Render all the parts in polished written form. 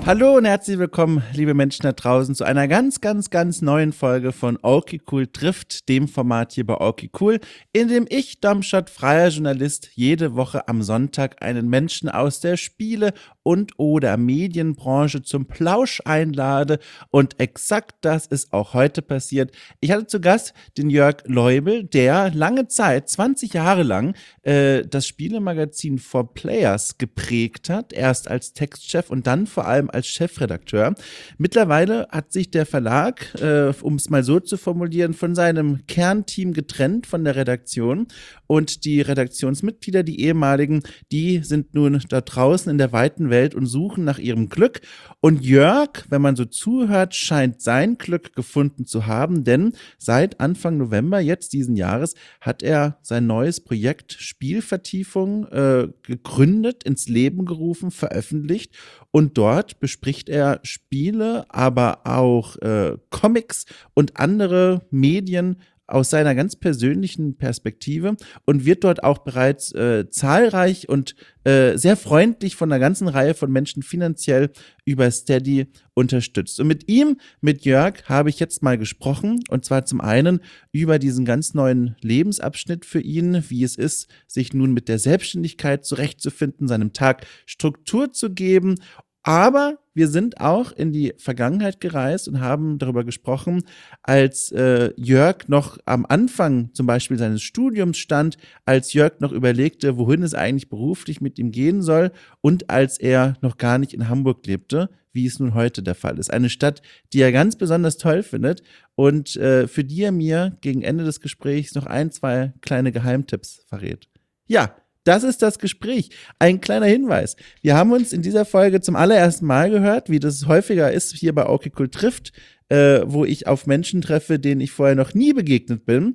Hallo und herzlich willkommen, liebe Menschen da draußen, zu einer ganz neuen Folge von Okay Cool trifft, dem Format hier bei Okay Cool, in dem ich, Domschat, freier Journalist, jede Woche am Sonntag einen Menschen aus der Spiele- und/oder Medienbranche zum Plausch einlade. Und exakt das ist auch heute passiert. Ich hatte zu Gast den Jörg Leubel, der lange Zeit, 20 Jahre lang, das Spielemagazin 4Players geprägt hat, erst als Textchef und dann vor allem als Chefredakteur. Mittlerweile hat sich der Verlag, um es mal so zu formulieren, von seinem Kernteam getrennt, von der Redaktion. Und die Redaktionsmitglieder, die ehemaligen, die sind nun da draußen in der weiten Welt und suchen nach ihrem Glück. Und Jörg, wenn man so zuhört, scheint sein Glück gefunden zu haben, denn seit Anfang November jetzt diesen Jahres hat er sein neues Projekt Spielvertiefung gegründet, ins Leben gerufen, veröffentlicht. Und dort bespricht er Spiele, aber auch Comics und andere Medien aus seiner ganz persönlichen Perspektive und wird dort auch bereits zahlreich und sehr freundlich von einer ganzen Reihe von Menschen finanziell über Steady unterstützt. Und mit ihm, mit Jörg, habe ich jetzt mal gesprochen, und zwar zum einen über diesen ganz neuen Lebensabschnitt für ihn, wie es ist, sich nun mit der Selbstständigkeit zurechtzufinden, seinem Tag Struktur zu geben. Aber wir sind auch in die Vergangenheit gereist und haben darüber gesprochen, als Jörg noch am Anfang zum Beispiel seines Studiums stand, als Jörg noch überlegte, wohin es eigentlich beruflich mit ihm gehen soll und als er noch gar nicht in Hamburg lebte, wie es nun heute der Fall ist. Eine Stadt, die er ganz besonders toll findet und für die er mir gegen Ende des Gesprächs noch ein, zwei kleine Geheimtipps verrät. Ja, das ist das Gespräch. Ein kleiner Hinweis. Wir haben uns in dieser Folge zum allerersten Mal gehört, wie das häufiger ist hier bei Okay Cool trifft, wo ich auf Menschen treffe, denen ich vorher noch nie begegnet bin.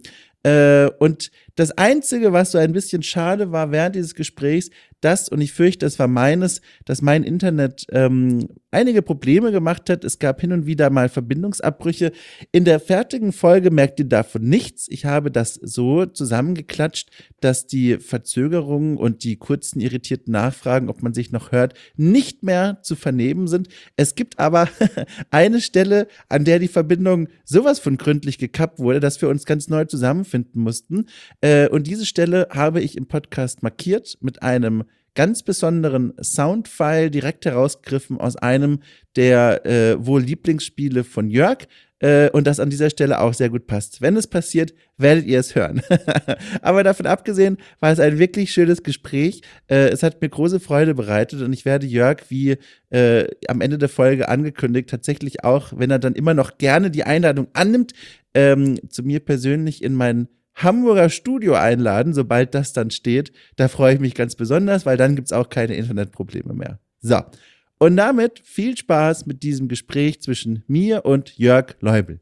Und das Einzige, was so ein bisschen schade war während dieses Gesprächs, und ich fürchte, das war meines, dass mein Internet einige Probleme gemacht hat. Es gab hin und wieder mal Verbindungsabbrüche. In der fertigen Folge merkt ihr davon nichts. Ich habe das so zusammengeklatscht, dass die Verzögerungen und die kurzen irritierten Nachfragen, ob man sich noch hört, nicht mehr zu vernehmen sind. Es gibt aber eine Stelle, an der die Verbindung sowas von gründlich gekappt wurde, dass wir uns ganz neu zusammenfinden mussten. Und diese Stelle habe ich im Podcast markiert mit einem ganz besonderen Soundfile direkt herausgegriffen aus einem der wohl Lieblingsspiele von Jörg und das an dieser Stelle auch sehr gut passt. Wenn es passiert, werdet ihr es hören. Aber davon abgesehen war es ein schönes Gespräch. Es hat mir große Freude bereitet und ich werde Jörg, wie am Ende der Folge angekündigt, tatsächlich auch, wenn er dann immer noch gerne die Einladung annimmt, zu mir persönlich in mein Hamburger Studio einladen, sobald das dann steht. Da freue ich mich ganz besonders, weil dann gibt es auch keine Internetprobleme mehr. So, und damit viel Spaß mit diesem Gespräch zwischen mir und Jörg Leubel.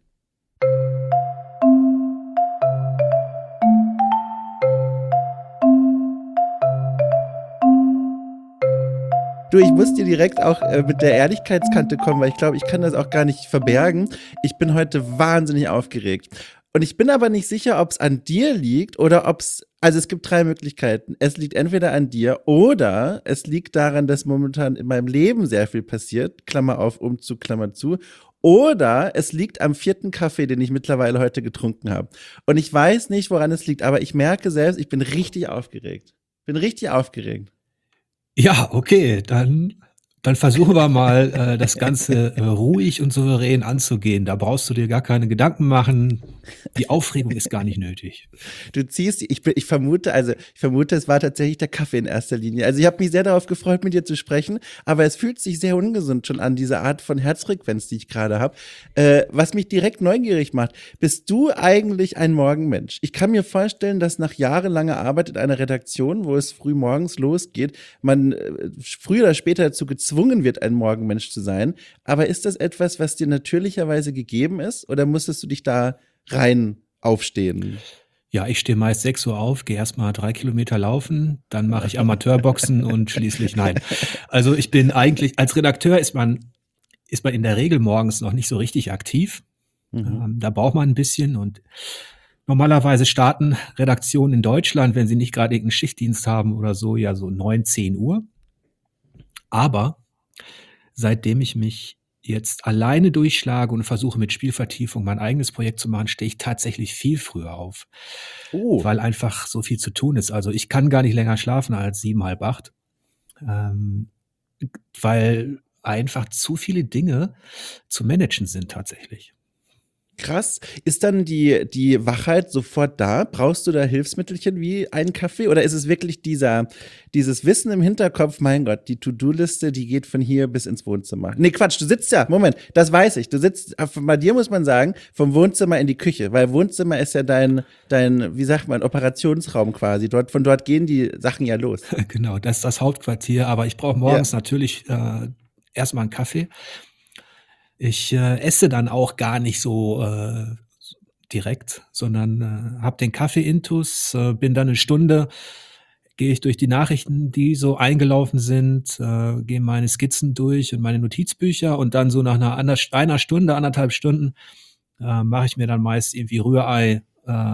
Du, ich muss dir direkt auch mit der Ehrlichkeitskante kommen, weil ich glaube, ich kann das auch gar nicht verbergen. Ich bin heute wahnsinnig aufgeregt. Und ich bin aber nicht sicher, ob es an dir liegt oder ob also es gibt 3 Möglichkeiten. Es liegt entweder an dir oder es liegt daran, dass momentan in meinem Leben sehr viel passiert, Klammer auf, Umzug, Klammer zu. Oder es liegt am 4. Kaffee, den ich mittlerweile heute getrunken habe. Und ich weiß nicht, woran es liegt, aber ich merke selbst, ich bin richtig aufgeregt. Bin richtig aufgeregt. Ja, okay, dann versuchen wir mal, das Ganze, ruhig und souverän anzugehen. Da brauchst du dir gar keine Gedanken machen. Die Aufregung ist gar nicht nötig. Du ziehst, ich vermute, es war tatsächlich der Kaffee in erster Linie. Also ich habe mich sehr darauf gefreut, mit dir zu sprechen, aber es fühlt sich sehr ungesund schon an, diese Art von Herzfrequenz, die ich gerade habe. Was mich direkt neugierig macht, bist du eigentlich ein Morgenmensch? Ich kann mir vorstellen, dass nach jahrelanger Arbeit in einer Redaktion, wo es früh morgens losgeht, man früher oder später dazu gezwungen wird, ein Morgenmensch zu sein. Aber ist das etwas, was dir natürlicherweise gegeben ist, oder musstest du dich da rein aufstehen? Ja, ich stehe meist 6 Uhr auf, gehe erst mal 3 Kilometer laufen, dann mache ich Amateurboxen und schließlich nein. Also, ich bin eigentlich als Redakteur ist man in der Regel morgens noch nicht so richtig aktiv. Mhm. Da braucht man ein bisschen und normalerweise starten Redaktionen in Deutschland, wenn sie nicht gerade irgend 'n Schichtdienst haben oder so, ja so 9, 10 Uhr. Aber seitdem ich mich jetzt alleine durchschlage und versuche mit Spielvertiefung mein eigenes Projekt zu machen, stehe ich tatsächlich viel früher auf, Oh, weil einfach so viel zu tun ist. Also ich kann gar nicht länger schlafen als 7, halb 8, ähm, weil einfach zu viele Dinge zu managen sind tatsächlich. krass. Ist dann die Wachheit sofort da? Brauchst du da Hilfsmittelchen wie einen Kaffee? Oder ist es wirklich dieses Wissen im Hinterkopf, mein Gott, die To-Do-Liste, die geht von hier bis ins Wohnzimmer? Nee, Quatsch, du sitzt ja, Moment, das weiß ich. Du sitzt, bei dir muss man sagen, vom Wohnzimmer in die Küche, weil Wohnzimmer ist ja wie sagt man, Operationsraum quasi. Von dort gehen die Sachen ja los. Genau, das ist das Hauptquartier, aber ich brauche Ja. morgens natürlich erst mal 'n Kaffee. Ich esse dann auch gar nicht so direkt, sondern habe den Kaffee-Intus, bin dann 'ne Stunde, gehe ich durch die Nachrichten, die so eingelaufen sind, gehe meine Skizzen durch und meine Notizbücher und dann so nach einer Stunde, 1,5 Stunden, mache ich mir dann meist irgendwie Rührei,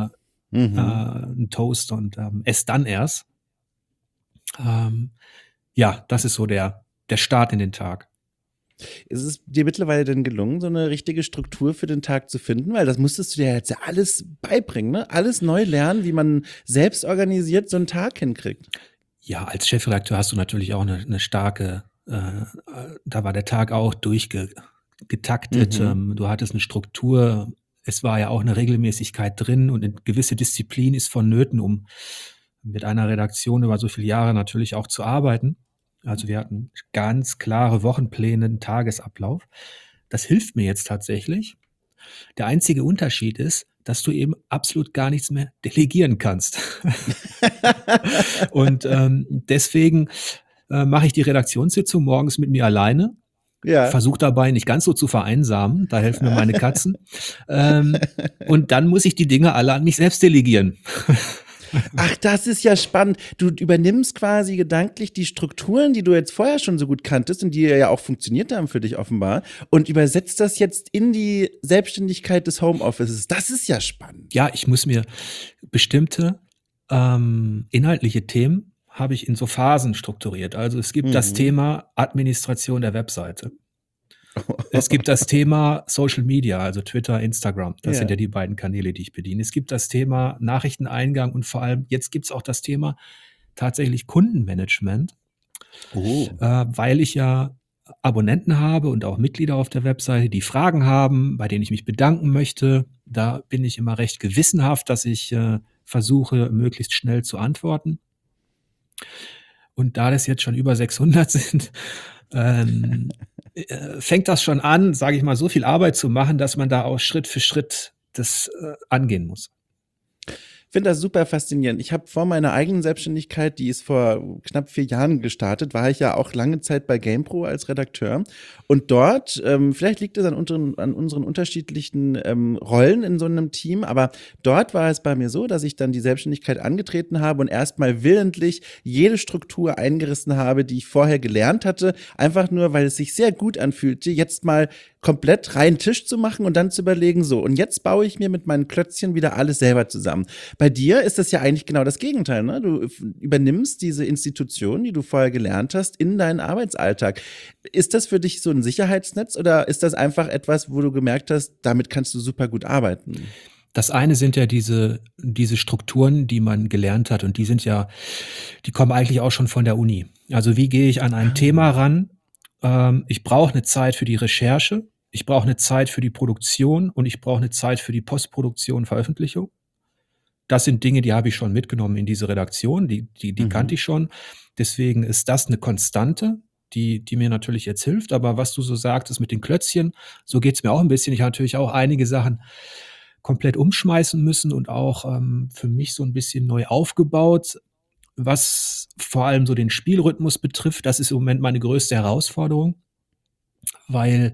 'n Toast und esse dann erst. Ähm, ja, das ist so der Start in den Tag. Ist es dir mittlerweile denn gelungen, so eine richtige Struktur für den Tag zu finden? Weil das musstest du dir jetzt ja alles beibringen, ne? Alles neu lernen, wie man selbst organisiert so einen Tag hinkriegt. Ja, als Chefredakteur hast du natürlich auch 'ne starke da war der Tag auch getaktet. Mhm. Du hattest 'ne Struktur. Es war ja auch 'ne Regelmäßigkeit drin und 'ne gewisse Disziplin ist vonnöten, um mit einer Redaktion über so viele Jahre natürlich auch zu arbeiten. Also, wir hatten ganz klare Wochenpläne, 'n Tagesablauf. Das hilft mir jetzt tatsächlich. Der einzige Unterschied ist, dass du eben absolut gar nichts mehr delegieren kannst. Und deswegen mache ich die Redaktionssitzung morgens mit mir alleine, Ja. versuche dabei nicht ganz so zu vereinsamen, da helfen mir meine Katzen. Und dann muss ich die Dinge alle an mich selbst delegieren. Ach, das ist ja spannend. Du übernimmst quasi gedanklich die Strukturen, die du jetzt vorher schon so gut kanntest und die ja auch funktioniert haben für dich offenbar und übersetzt das jetzt in die Selbstständigkeit des Homeoffices. Das ist ja spannend. Ja, ich muss mir bestimmte inhaltliche Themen habe ich in so Phasen strukturiert. Also, es gibt das Mhm. Thema Administration der Webseite. Es gibt das Thema Social Media, also Twitter, Instagram. Das sind Ja. ja die beiden Kanäle, die ich bediene. Es gibt das Thema Nachrichteneingang und vor allem jetzt gibt's auch das Thema tatsächlich Kundenmanagement, Oh. weil ich ja Abonnenten habe und auch Mitglieder auf der Webseite, die Fragen haben, bei denen ich mich bedanken möchte. Da bin ich immer recht gewissenhaft, dass ich versuche, möglichst schnell zu antworten. Und da das jetzt schon über 600 sind, ähm, fängt das schon an, sage ich mal, so viel Arbeit zu machen, dass man da auch Schritt für Schritt das angehen muss. Finde das super faszinierend. Ich habe vor meiner eigenen Selbstständigkeit, die ist vor knapp 4 Jahren gestartet, war ich ja auch lange Zeit bei GamePro als Redakteur. Und dort, vielleicht liegt es an unseren unterschiedlichen Rollen in so einem Team, aber dort war es bei mir so, dass ich dann die Selbstständigkeit angetreten habe und erstmal willentlich jede Struktur eingerissen habe, die ich vorher gelernt hatte, einfach nur, weil es sich sehr gut anfühlte, jetzt mal komplett reinen Tisch zu machen und dann zu überlegen, so, und jetzt baue ich mir mit meinen Klötzchen wieder alles selber zusammen. Bei dir ist das ja eigentlich genau das Gegenteil, ne? Du übernimmst diese Institution, die du vorher gelernt hast, in deinen Arbeitsalltag. Ist das für dich so ein Sicherheitsnetz oder ist das einfach etwas, wo du gemerkt hast, damit kannst du super gut arbeiten? Das eine sind ja diese Strukturen, die man gelernt hat und die kommen eigentlich auch schon von der Uni. Also, wie gehe ich an ein Thema Ah. ran? Ich brauche 'ne Zeit für die Recherche, ich brauche 'ne Zeit für die Produktion und ich brauche 'ne Zeit für die Postproduktion, Veröffentlichung. Das sind Dinge, die habe ich schon mitgenommen in diese Redaktion, die kannte Mhm. ich schon. Deswegen ist das 'ne Konstante, die mir natürlich jetzt hilft. Aber was du so sagtest mit den Klötzchen, so geht's mir auch 'n bisschen. Ich habe natürlich auch einige Sachen komplett umschmeißen müssen und auch für mich so 'n bisschen neu aufgebaut, was vor allem so den Spielrhythmus betrifft. Das ist im Moment meine größte Herausforderung, weil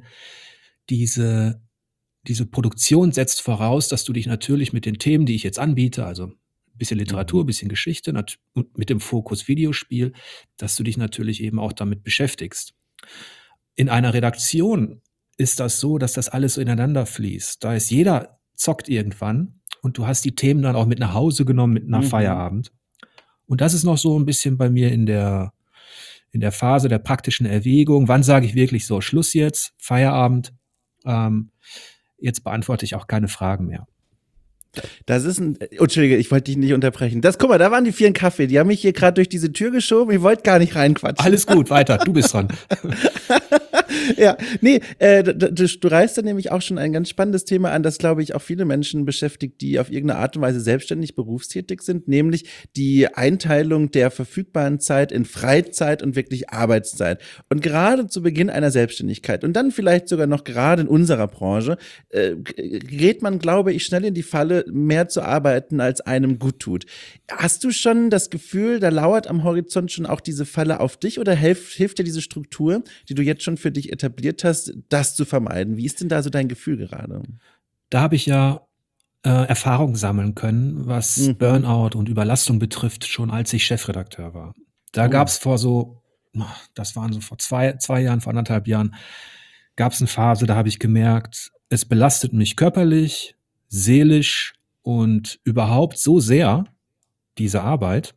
diese diese Produktion setzt voraus, dass du dich natürlich mit den Themen, die ich jetzt anbiete, also bisschen Mhm. Literatur, bisschen Geschichte und mit dem Fokus Videospiel, dass du dich natürlich eben auch damit beschäftigst. In einer Redaktion ist das so, dass das alles so ineinander fließt. Da ist jeder zockt irgendwann und du hast die Themen dann auch mit nach Hause genommen mit nach Mhm. Feierabend. Und das ist noch so 'n bisschen bei mir in der Phase der praktischen Erwägung, wann sage ich wirklich so, Schluss jetzt, Feierabend, jetzt beantworte ich auch keine Fragen mehr. Das ist Entschuldige, ich wollte dich nicht unterbrechen. Guck mal, da waren die 4 Kaffee, die haben mich hier gerade durch diese Tür geschoben, ich wollte gar nicht reinquatschen. Alles gut, weiter, du bist dran. Ja, nee, du reißt da nämlich auch schon ein ganz spannendes Thema an, das, glaube ich, auch viele Menschen beschäftigt, die auf irgendeine Art und Weise selbstständig berufstätig sind, nämlich die Einteilung der verfügbaren Zeit in Freizeit und wirklich Arbeitszeit. Und gerade zu Beginn einer Selbstständigkeit und dann vielleicht sogar noch gerade in unserer Branche, gerät man, glaube ich, schnell in die Falle, mehr zu arbeiten, als einem gut tut. Hast du schon das Gefühl, da lauert am Horizont schon auch diese Falle auf dich oder hilft dir diese Struktur, die du jetzt schon für dich etabliert hast, das zu vermeiden? Wie ist denn da so dein Gefühl gerade? Da habe ich ja Erfahrung sammeln können, was Burnout und Überlastung betrifft, schon als ich Chefredakteur war. Da gab es das waren so vor zwei Jahren, vor 1,5 Jahren, gab es eine Phase, da habe ich gemerkt, es belastet mich körperlich, seelisch und überhaupt so sehr, diese Arbeit,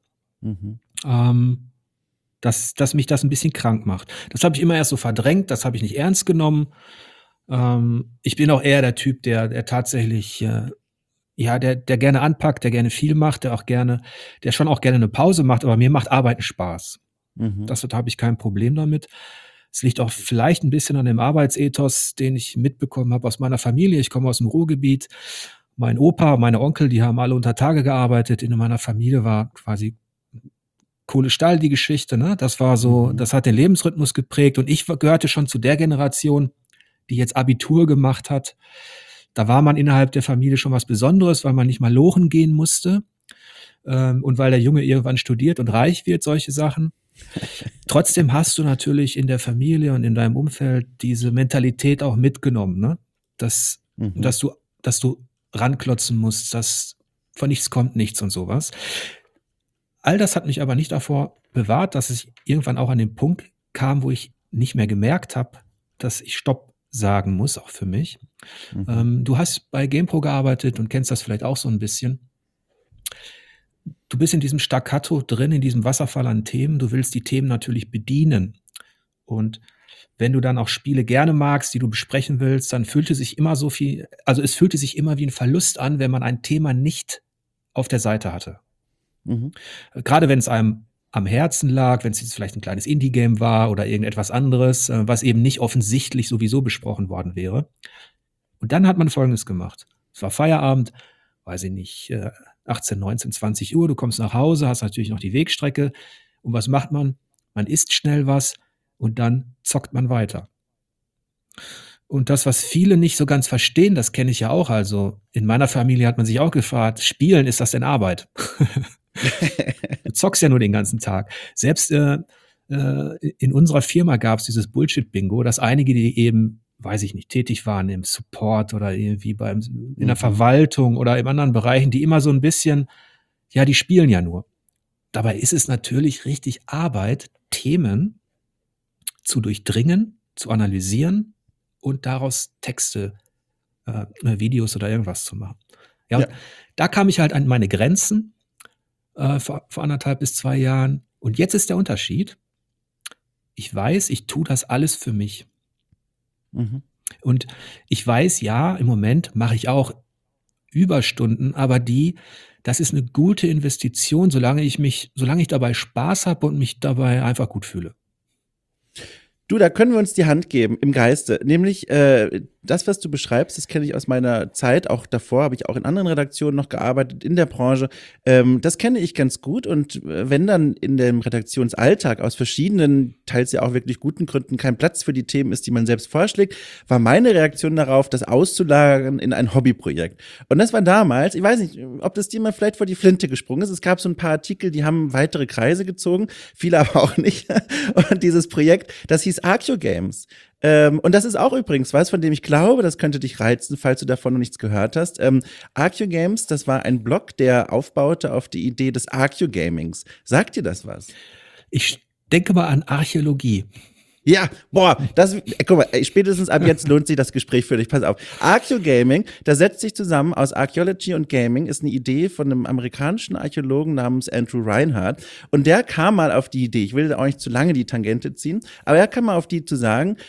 dass mich das ein bisschen krank macht. Das habe ich immer erst so verdrängt, das habe ich nicht ernst genommen. Ich bin auch eher der Typ, der tatsächlich, der gerne anpackt, der gerne viel macht, der schon auch gerne eine Pause macht, aber mir macht Arbeiten Spaß. Da habe ich kein Problem damit. Es liegt auch vielleicht ein bisschen an dem Arbeitsethos, den ich mitbekommen habe aus meiner Familie. Ich komme aus dem Ruhrgebiet. Mein Opa, meine Onkel, die haben alle unter Tage gearbeitet. In meiner Familie war quasi Kohle, Stahl die Geschichte, ne? Das war so, das hat den Lebensrhythmus geprägt und ich gehörte schon zu der Generation, die jetzt Abitur gemacht hat. Da war man innerhalb der Familie schon was Besonderes, weil man nicht mal lochen gehen musste und weil der Junge irgendwann studiert und reich wird, solche Sachen. Trotzdem hast du natürlich in der Familie und in deinem Umfeld diese Mentalität auch mitgenommen, ne? Dass du ranklotzen musst, dass von nichts kommt nichts und sowas. All das hat mich aber nicht davor bewahrt, dass ich irgendwann auch an den Punkt kam, wo ich nicht mehr gemerkt habe, dass ich Stopp sagen muss, auch für mich. Du hast bei GamePro gearbeitet und kennst das vielleicht auch so ein bisschen. Du bist in diesem Staccato drin, in diesem Wasserfall an Themen. Du willst die Themen natürlich bedienen. Und wenn du dann auch Spiele gerne magst, die du besprechen willst, dann es fühlte sich immer wie ein Verlust an, wenn man ein Thema nicht auf der Seite hatte. Gerade wenn es einem am Herzen lag, wenn es jetzt vielleicht ein kleines Indie-Game war oder irgendetwas anderes, was eben nicht offensichtlich sowieso besprochen worden wäre. Und dann hat man Folgendes gemacht. Es war Feierabend, weiß ich nicht, 18, 19, 20 Uhr, du kommst nach Hause, hast natürlich noch die Wegstrecke. Und was macht man? Man isst schnell was und dann zockt man weiter. Und das, was viele nicht so ganz verstehen, das kenne ich ja auch. Also in meiner Familie hat man sich auch gefragt, Spielen, ist das denn Arbeit? Du zockst ja nur den ganzen Tag. Selbst in unserer Firma gab es dieses Bullshit-Bingo, dass einige, die eben, weiß ich nicht, tätig waren im Support oder irgendwie in der Verwaltung oder in anderen Bereichen, die immer so ein bisschen, ja, die spielen ja nur. Dabei ist es natürlich richtig Arbeit, Themen zu durchdringen, zu analysieren und daraus Texte, Videos oder irgendwas zu machen. Ja, ja. Da kam ich halt an meine Grenzen vor 1,5 bis 2 Jahren. Und jetzt ist der Unterschied. Ich weiß, ich tue das alles für mich. Und ich weiß, ja, im Moment mache ich auch Überstunden, aber das ist eine gute Investition, solange ich dabei Spaß habe und mich dabei einfach gut fühle. Du, da können wir uns die Hand geben im Geiste. Nämlich das, was du beschreibst, das kenne ich aus meiner Zeit. Auch davor habe ich auch in anderen Redaktionen noch gearbeitet, in der Branche. Das kenne ich ganz gut. Und wenn dann in dem Redaktionsalltag aus verschiedenen, teils ja auch wirklich guten Gründen kein Platz für die Themen ist, die man selbst vorschlägt, war meine Reaktion darauf, das auszulagern in ein Hobbyprojekt. Und das war damals, ich weiß nicht, ob das dir mal vielleicht vor die Flinte gesprungen ist. Es gab so ein paar Artikel, die haben weitere Kreise gezogen, viele aber auch nicht. Und dieses Projekt, das hieß Archeo Games. Und das ist auch übrigens was, von dem ich glaube, das könnte dich reizen, falls du davon noch nichts gehört hast. Archeo Games, das war ein Blog, der aufbaute auf die Idee des Archeo Gamings. Sagt dir das was? Ich denke mal an Archäologie. Ja, boah, guck mal, spätestens ab jetzt lohnt sich das Gespräch für dich. Pass auf. Archaeogaming, da setzt sich zusammen aus Archaeology und Gaming, ist eine Idee von einem amerikanischen Archäologen namens Andrew Reinhardt. Und der kam mal auf die Idee, ich will auch nicht zu lange die Tangente ziehen, aber er kam mal auf die zu sagen,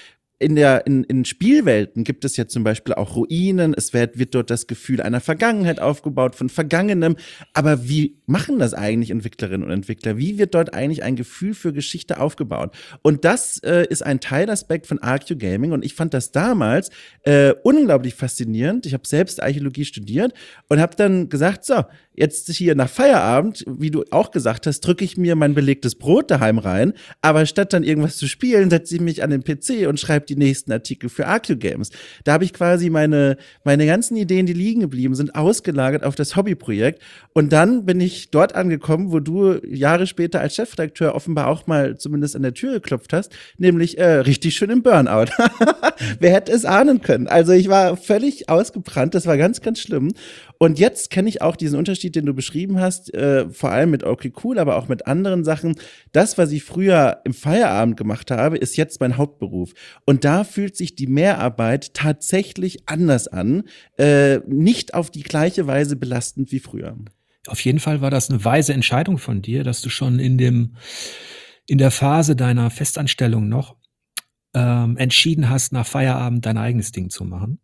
in Spielwelten gibt es ja zum Beispiel auch Ruinen, wird dort das Gefühl einer Vergangenheit aufgebaut, von Vergangenem. Aber wie machen das eigentlich Entwicklerinnen und Entwickler? Wie wird dort eigentlich ein Gefühl für Geschichte aufgebaut? Und das ist ein Teilaspekt von Archaeogaming. Und ich fand das damals unglaublich faszinierend. Ich habe selbst Archäologie studiert und habe dann gesagt, so, jetzt hier nach Feierabend, wie du auch gesagt hast, drücke ich mir mein belegtes Brot daheim rein, aber statt dann irgendwas zu spielen, setze ich mich an den PC und schreibe die nächsten Artikel für Archaeogames. Da habe ich quasi meine ganzen Ideen, die liegen geblieben sind, ausgelagert auf das Hobbyprojekt. Und dann bin ich dort angekommen, wo du Jahre später als Chefredakteur offenbar auch mal zumindest an der Tür geklopft hast, nämlich richtig schön im Burnout. Wer hätte es ahnen können? Also ich war völlig ausgebrannt, das war ganz, ganz schlimm. Und jetzt kenne ich auch diesen Unterschied, den du beschrieben hast, vor allem mit Okay Cool, aber auch mit anderen Sachen. Das, was ich früher im Feierabend gemacht habe, ist jetzt mein Hauptberuf. Und da fühlt sich die Mehrarbeit tatsächlich anders an, nicht auf die gleiche Weise belastend wie früher. Auf jeden Fall war das eine weise Entscheidung von dir, dass du schon in der Phase deiner Festanstellung noch entschieden hast, nach Feierabend dein eigenes Ding zu machen.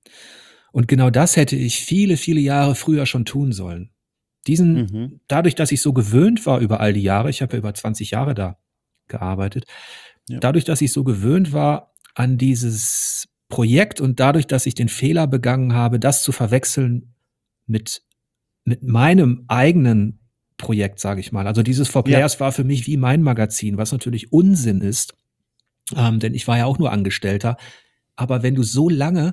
Und genau das hätte ich viele, viele Jahre früher schon tun sollen. Dadurch, dass ich so gewöhnt war über all die Jahre, ich habe ja über 20 Jahre da gearbeitet, dadurch, dass ich so gewöhnt war an dieses Projekt und dadurch, dass ich den Fehler begangen habe, das zu verwechseln mit meinem eigenen Projekt, sage ich mal. Also dieses 4Players war für mich wie mein Magazin, was natürlich Unsinn ist, denn ich war ja auch nur Angestellter. Aber wenn du so lange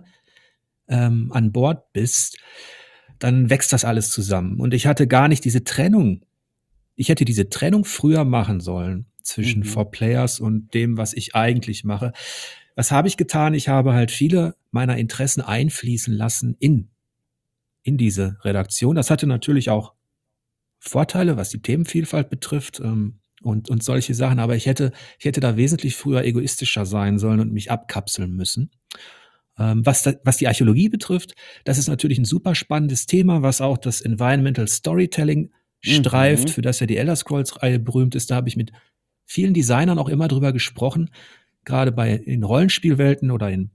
an Bord bist, dann wächst das alles zusammen. Und ich hatte gar nicht diese Trennung. Ich hätte diese Trennung früher machen sollen zwischen 4Players und dem, was ich eigentlich mache. Was habe ich getan? Ich habe halt viele meiner Interessen einfließen lassen in diese Redaktion. Das hatte natürlich auch Vorteile, was die Themenvielfalt betrifft und solche Sachen. Aber ich hätte da wesentlich früher egoistischer sein sollen und mich abkapseln müssen. Was die Archäologie betrifft, das ist natürlich ein super spannendes Thema, was auch das Environmental Storytelling streift, für das ja die Elder Scrolls-Reihe berühmt ist. Da habe ich mit vielen Designern auch immer drüber gesprochen, gerade in Rollenspielwelten oder in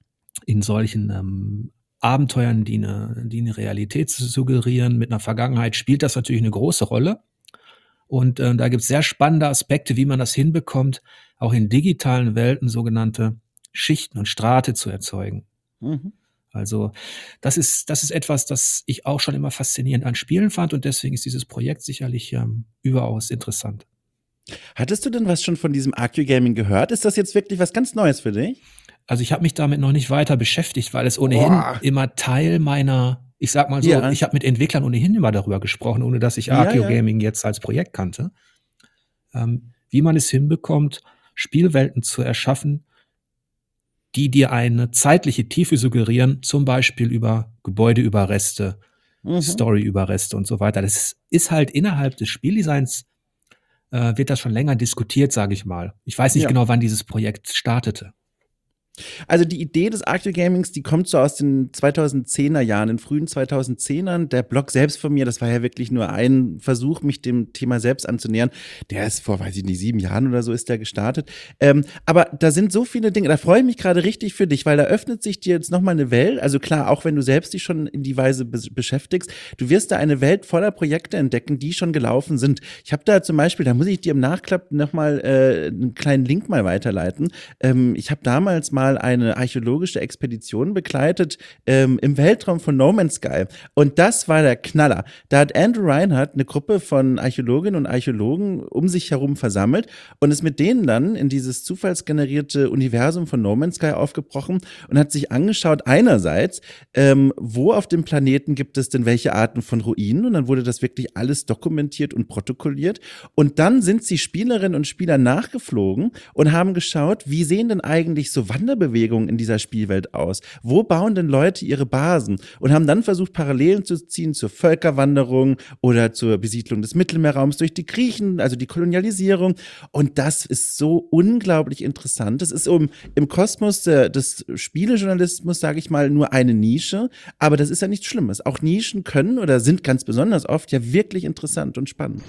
solchen Abenteuern, die eine Realität suggerieren mit einer Vergangenheit, spielt das natürlich eine große Rolle. Und da gibt es sehr spannende Aspekte, wie man das hinbekommt, auch in digitalen Welten sogenannte Schichten und Strate zu erzeugen. Also das ist etwas, das ich auch schon immer faszinierend an Spielen fand und deswegen ist dieses Projekt sicherlich überaus interessant. Hattest du denn was schon von diesem Archaeogaming gehört? Ist das jetzt wirklich was ganz Neues für dich? Also ich habe mich damit noch nicht weiter beschäftigt, weil es ohnehin immer Teil meiner, ich sag mal so, ich habe mit Entwicklern ohnehin immer darüber gesprochen, ohne dass ich Archaeogaming jetzt als Projekt kannte, wie man es hinbekommt, Spielwelten zu erschaffen, die dir eine zeitliche Tiefe suggerieren, zum Beispiel über Gebäudeüberreste, Storyüberreste und so weiter. Das ist halt innerhalb des Spieldesigns, wird das schon länger diskutiert, sage ich mal. Ich weiß nicht genau, wann dieses Projekt startete. Also die Idee des Archaeogamings, die kommt so aus den 2010er Jahren, den frühen 2010ern. Der Blog selbst von mir, das war ja wirklich nur ein Versuch, mich dem Thema selbst anzunähern. Der ist vor, weiß ich nicht, 7 Jahren oder so ist der gestartet. Aber da sind so viele Dinge, da freue ich mich gerade richtig für dich, weil da öffnet sich dir jetzt nochmal eine Welt. Also klar, auch wenn du selbst dich schon in die Weise beschäftigst, du wirst da eine Welt voller Projekte entdecken, die schon gelaufen sind. Ich habe da zum Beispiel, da muss ich dir im Nachklapp nochmal einen kleinen Link mal weiterleiten. Ich habe damals mal eine archäologische Expedition begleitet im Weltraum von No Man's Sky. Und das war der Knaller. Da hat Andrew Reinhardt eine Gruppe von Archäologinnen und Archäologen um sich herum versammelt und ist mit denen dann in dieses zufallsgenerierte Universum von No Man's Sky aufgebrochen und hat sich angeschaut, einerseits, wo auf dem Planeten gibt es denn welche Arten von Ruinen, und dann wurde das wirklich alles dokumentiert und protokolliert. Und dann sind sie Spielerinnen und Spieler nachgeflogen und haben geschaut, wie sehen denn eigentlich so Wanderbewegungen Fortbewegung in dieser Spielwelt aus? Wo bauen denn Leute ihre Basen? Und haben dann versucht, Parallelen zu ziehen zur Völkerwanderung oder zur Besiedlung des Mittelmeerraums durch die Griechen, also die Kolonialisierung. Und das ist so unglaublich interessant. Das ist im Kosmos des Spielejournalismus, sage ich mal, nur eine Nische. Aber das ist ja nichts Schlimmes. Auch Nischen können oder sind ganz besonders oft ja wirklich interessant und spannend.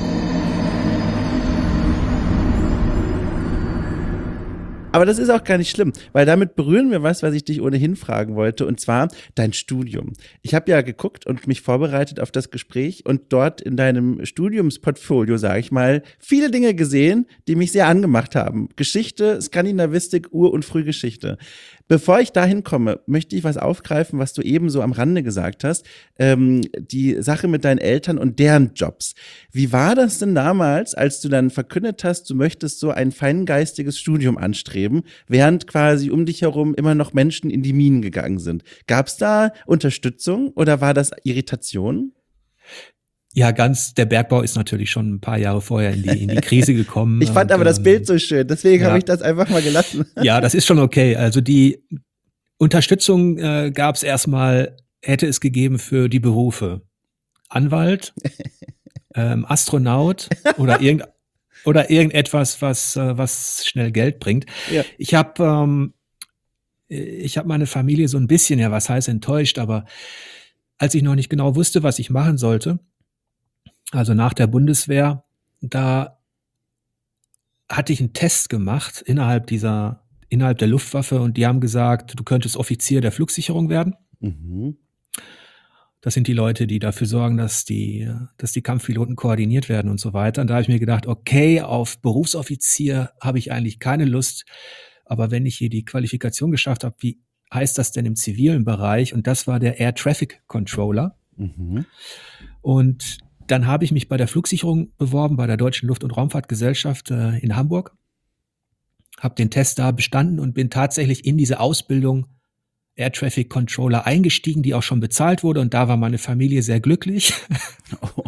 Aber das ist auch gar nicht schlimm, weil damit berühren wir was ich dich ohnehin fragen wollte, und zwar dein Studium. Ich habe ja geguckt und mich vorbereitet auf das Gespräch und dort in deinem Studiumsportfolio, sage ich mal, viele Dinge gesehen, die mich sehr angemacht haben. Geschichte, Skandinavistik, Ur- und Frühgeschichte. Bevor ich dahin komme, möchte ich was aufgreifen, was du eben so am Rande gesagt hast. Die Sache mit deinen Eltern und deren Jobs. Wie war das denn damals, als du dann verkündet hast, du möchtest so ein feingeistiges Studium anstreben, während quasi um dich herum immer noch Menschen in die Minen gegangen sind? Gab es da Unterstützung oder war das Irritation? Ja, der Bergbau ist natürlich schon ein paar Jahre vorher in die Krise gekommen. Ich fand aber das Bild so schön, deswegen habe ich das einfach mal gelassen. Ja, das ist schon okay. Also die Unterstützung gab es erstmal, hätte es gegeben für die Berufe Anwalt, Astronaut oder irgendetwas, was schnell Geld bringt. Ja. Ich habe meine Familie so ein bisschen, ja, was heißt enttäuscht, aber als ich noch nicht genau wusste, was ich machen sollte, also nach der Bundeswehr, da hatte ich einen Test gemacht innerhalb der Luftwaffe, und die haben gesagt, du könntest Offizier der Flugsicherung werden. Mhm. Das sind die Leute, die dafür sorgen, dass die Kampfpiloten koordiniert werden und so weiter. Und da habe ich mir gedacht, okay, auf Berufsoffizier habe ich eigentlich keine Lust. Aber wenn ich hier die Qualifikation geschafft habe, wie heißt das denn im zivilen Bereich? Und das war der Air Traffic Controller. Mhm. Und dann habe ich mich bei der Flugsicherung beworben, bei der Deutschen Luft- und Raumfahrtgesellschaft in Hamburg, habe den Test da bestanden und bin tatsächlich in diese Ausbildung Air Traffic Controller eingestiegen, die auch schon bezahlt wurde, und da war meine Familie sehr glücklich, Oh.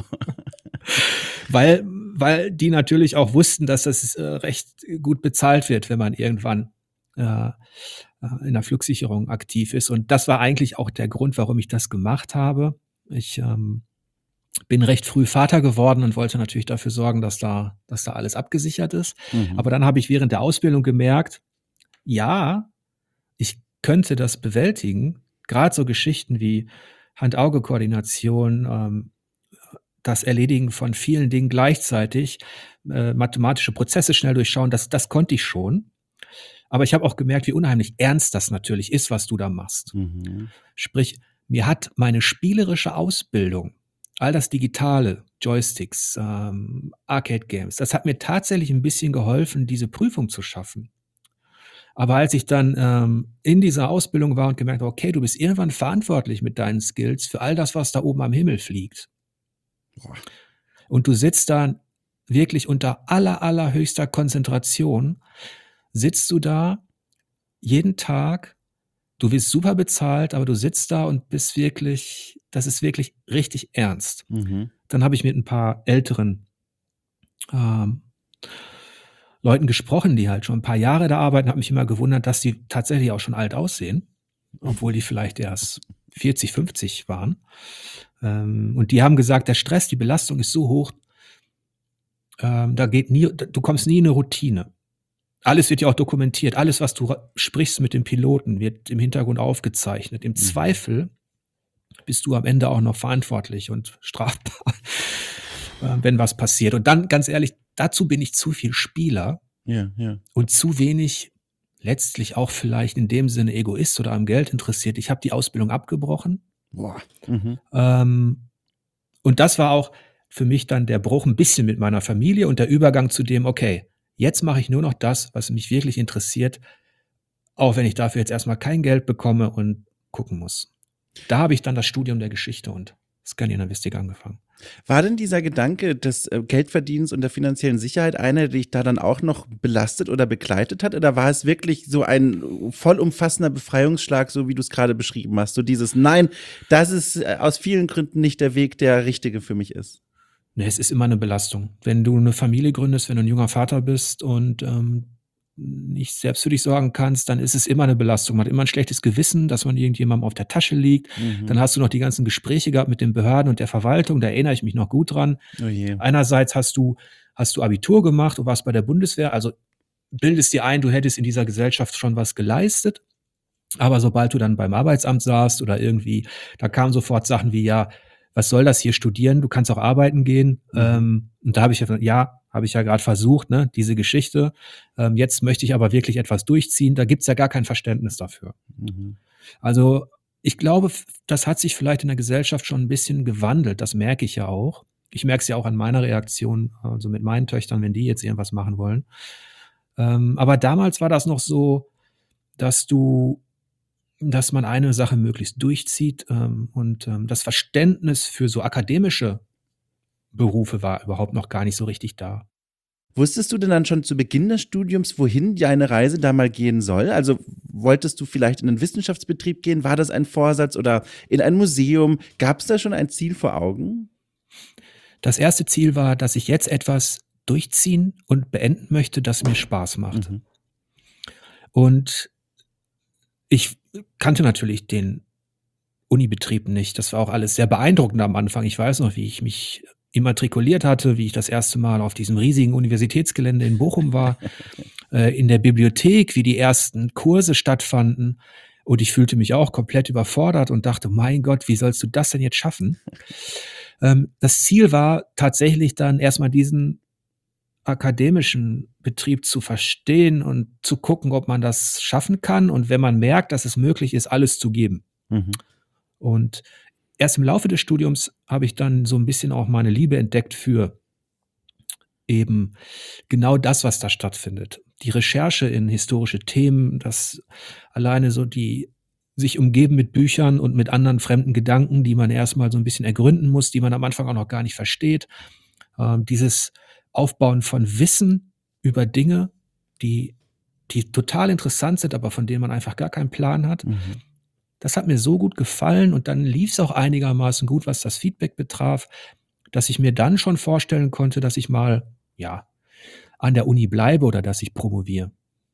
weil die natürlich auch wussten, dass das recht gut bezahlt wird, wenn man irgendwann in der Flugsicherung aktiv ist. Und das war eigentlich auch der Grund, warum ich das gemacht habe. Ich bin recht früh Vater geworden und wollte natürlich dafür sorgen, dass da alles abgesichert ist. Mhm. Aber dann habe ich während der Ausbildung gemerkt, ja, ich könnte das bewältigen. Gerade so Geschichten wie Hand-Auge-Koordination, das Erledigen von vielen Dingen gleichzeitig, mathematische Prozesse schnell durchschauen, das konnte ich schon. Aber ich habe auch gemerkt, wie unheimlich ernst das natürlich ist, was du da machst. Mhm. Sprich, mir hat meine spielerische Ausbildung, all das Digitale, Joysticks, Arcade-Games, das hat mir tatsächlich ein bisschen geholfen, diese Prüfung zu schaffen. Aber als ich dann in dieser Ausbildung war und gemerkt habe, okay, du bist irgendwann verantwortlich mit deinen Skills für all das, was da oben am Himmel fliegt. Boah. Und du sitzt da wirklich unter allerhöchster Konzentration, sitzt du da jeden Tag, du wirst super bezahlt, aber du sitzt da und das ist wirklich richtig ernst. Mhm. Dann habe ich mit ein paar älteren Leuten gesprochen, die halt schon ein paar Jahre da arbeiten, habe mich immer gewundert, dass die tatsächlich auch schon alt aussehen, obwohl die vielleicht erst 40, 50 waren. Und die haben gesagt, der Stress, die Belastung ist so hoch, du kommst nie in eine Routine. Alles wird ja auch dokumentiert. Alles, was du sprichst mit dem Piloten, wird im Hintergrund aufgezeichnet. Im Zweifel bist du am Ende auch noch verantwortlich und strafbar, wenn was passiert. Und dann, ganz ehrlich, dazu bin ich zu viel Spieler Ja, ja. und zu wenig letztlich auch vielleicht in dem Sinne Egoist oder am Geld interessiert. Ich habe die Ausbildung abgebrochen. Boah. Mhm. Und das war auch für mich dann der Bruch ein bisschen mit meiner Familie und der Übergang zu dem, okay, jetzt mache ich nur noch das, was mich wirklich interessiert, auch wenn ich dafür jetzt erstmal kein Geld bekomme und gucken muss. Da habe ich dann das Studium der Geschichte und Skandinavistik angefangen. War denn dieser Gedanke des Geldverdienens und der finanziellen Sicherheit einer, der dich da dann auch noch belastet oder begleitet hat? Oder war es wirklich so ein vollumfassender Befreiungsschlag, so wie du es gerade beschrieben hast? So dieses, nein, das ist aus vielen Gründen nicht der Weg, der richtige für mich ist. Nee, es ist immer eine Belastung. Wenn du eine Familie gründest, wenn du ein junger Vater bist und nicht selbst für dich sorgen kannst, dann ist es immer eine Belastung. Man hat immer ein schlechtes Gewissen, dass man irgendjemandem auf der Tasche liegt. Dann hast du noch die ganzen Gespräche gehabt mit den Behörden und der Verwaltung, da erinnere ich mich noch gut dran. Oh je. Einerseits hast du Abitur gemacht und warst bei der Bundeswehr, also bildest dir ein, du hättest in dieser Gesellschaft schon was geleistet. Aber sobald du dann beim Arbeitsamt saßt oder irgendwie, da kamen sofort Sachen wie, ja, was soll das hier studieren? Du kannst auch arbeiten gehen. Und da habe ich ja gerade versucht, ne, diese Geschichte. Jetzt möchte ich aber wirklich etwas durchziehen. Da gibt's ja gar kein Verständnis dafür. Also ich glaube, das hat sich vielleicht in der Gesellschaft schon ein bisschen gewandelt. Das merke ich ja auch. Ich merke es ja auch an meiner Reaktion, also mit meinen Töchtern, wenn die jetzt irgendwas machen wollen. Aber damals war das noch so, dass man eine Sache möglichst durchzieht, und das Verständnis für so akademische Berufe war überhaupt noch gar nicht so richtig da. Wusstest du denn dann schon zu Beginn des Studiums, wohin deine Reise da mal gehen soll? Also wolltest du vielleicht in einen Wissenschaftsbetrieb gehen? War das ein Vorsatz oder in ein Museum? Gab es da schon ein Ziel vor Augen? Das erste Ziel war, dass ich jetzt etwas durchziehen und beenden möchte, das mir Spaß macht. Und ich kannte natürlich den Unibetrieb nicht. Das war auch alles sehr beeindruckend am Anfang. Ich weiß noch, wie ich mich immatrikuliert hatte, wie ich das erste Mal auf diesem riesigen Universitätsgelände in Bochum war, in der Bibliothek, wie die ersten Kurse stattfanden. Und ich fühlte mich auch komplett überfordert und dachte, mein Gott, wie sollst du das denn jetzt schaffen? Das Ziel war tatsächlich dann erstmal diesen akademischen Betrieb zu verstehen und zu gucken, ob man das schaffen kann. Und wenn man merkt, dass es möglich ist, alles zu geben. Und erst im Laufe des Studiums habe ich dann so ein bisschen auch meine Liebe entdeckt für eben genau das, was da stattfindet. Die Recherche in historische Themen, das alleine so die sich umgeben mit Büchern und mit anderen fremden Gedanken, die man erst mal so ein bisschen ergründen muss, die man am Anfang auch noch gar nicht versteht. Dieses Aufbauen von Wissen über Dinge, die total interessant sind, aber von denen man einfach gar keinen Plan hat. Das hat mir so gut gefallen und dann lief es auch einigermaßen gut, was das Feedback betraf, dass ich mir dann schon vorstellen konnte, dass ich mal, ja, an der Uni bleibe oder dass ich promoviere.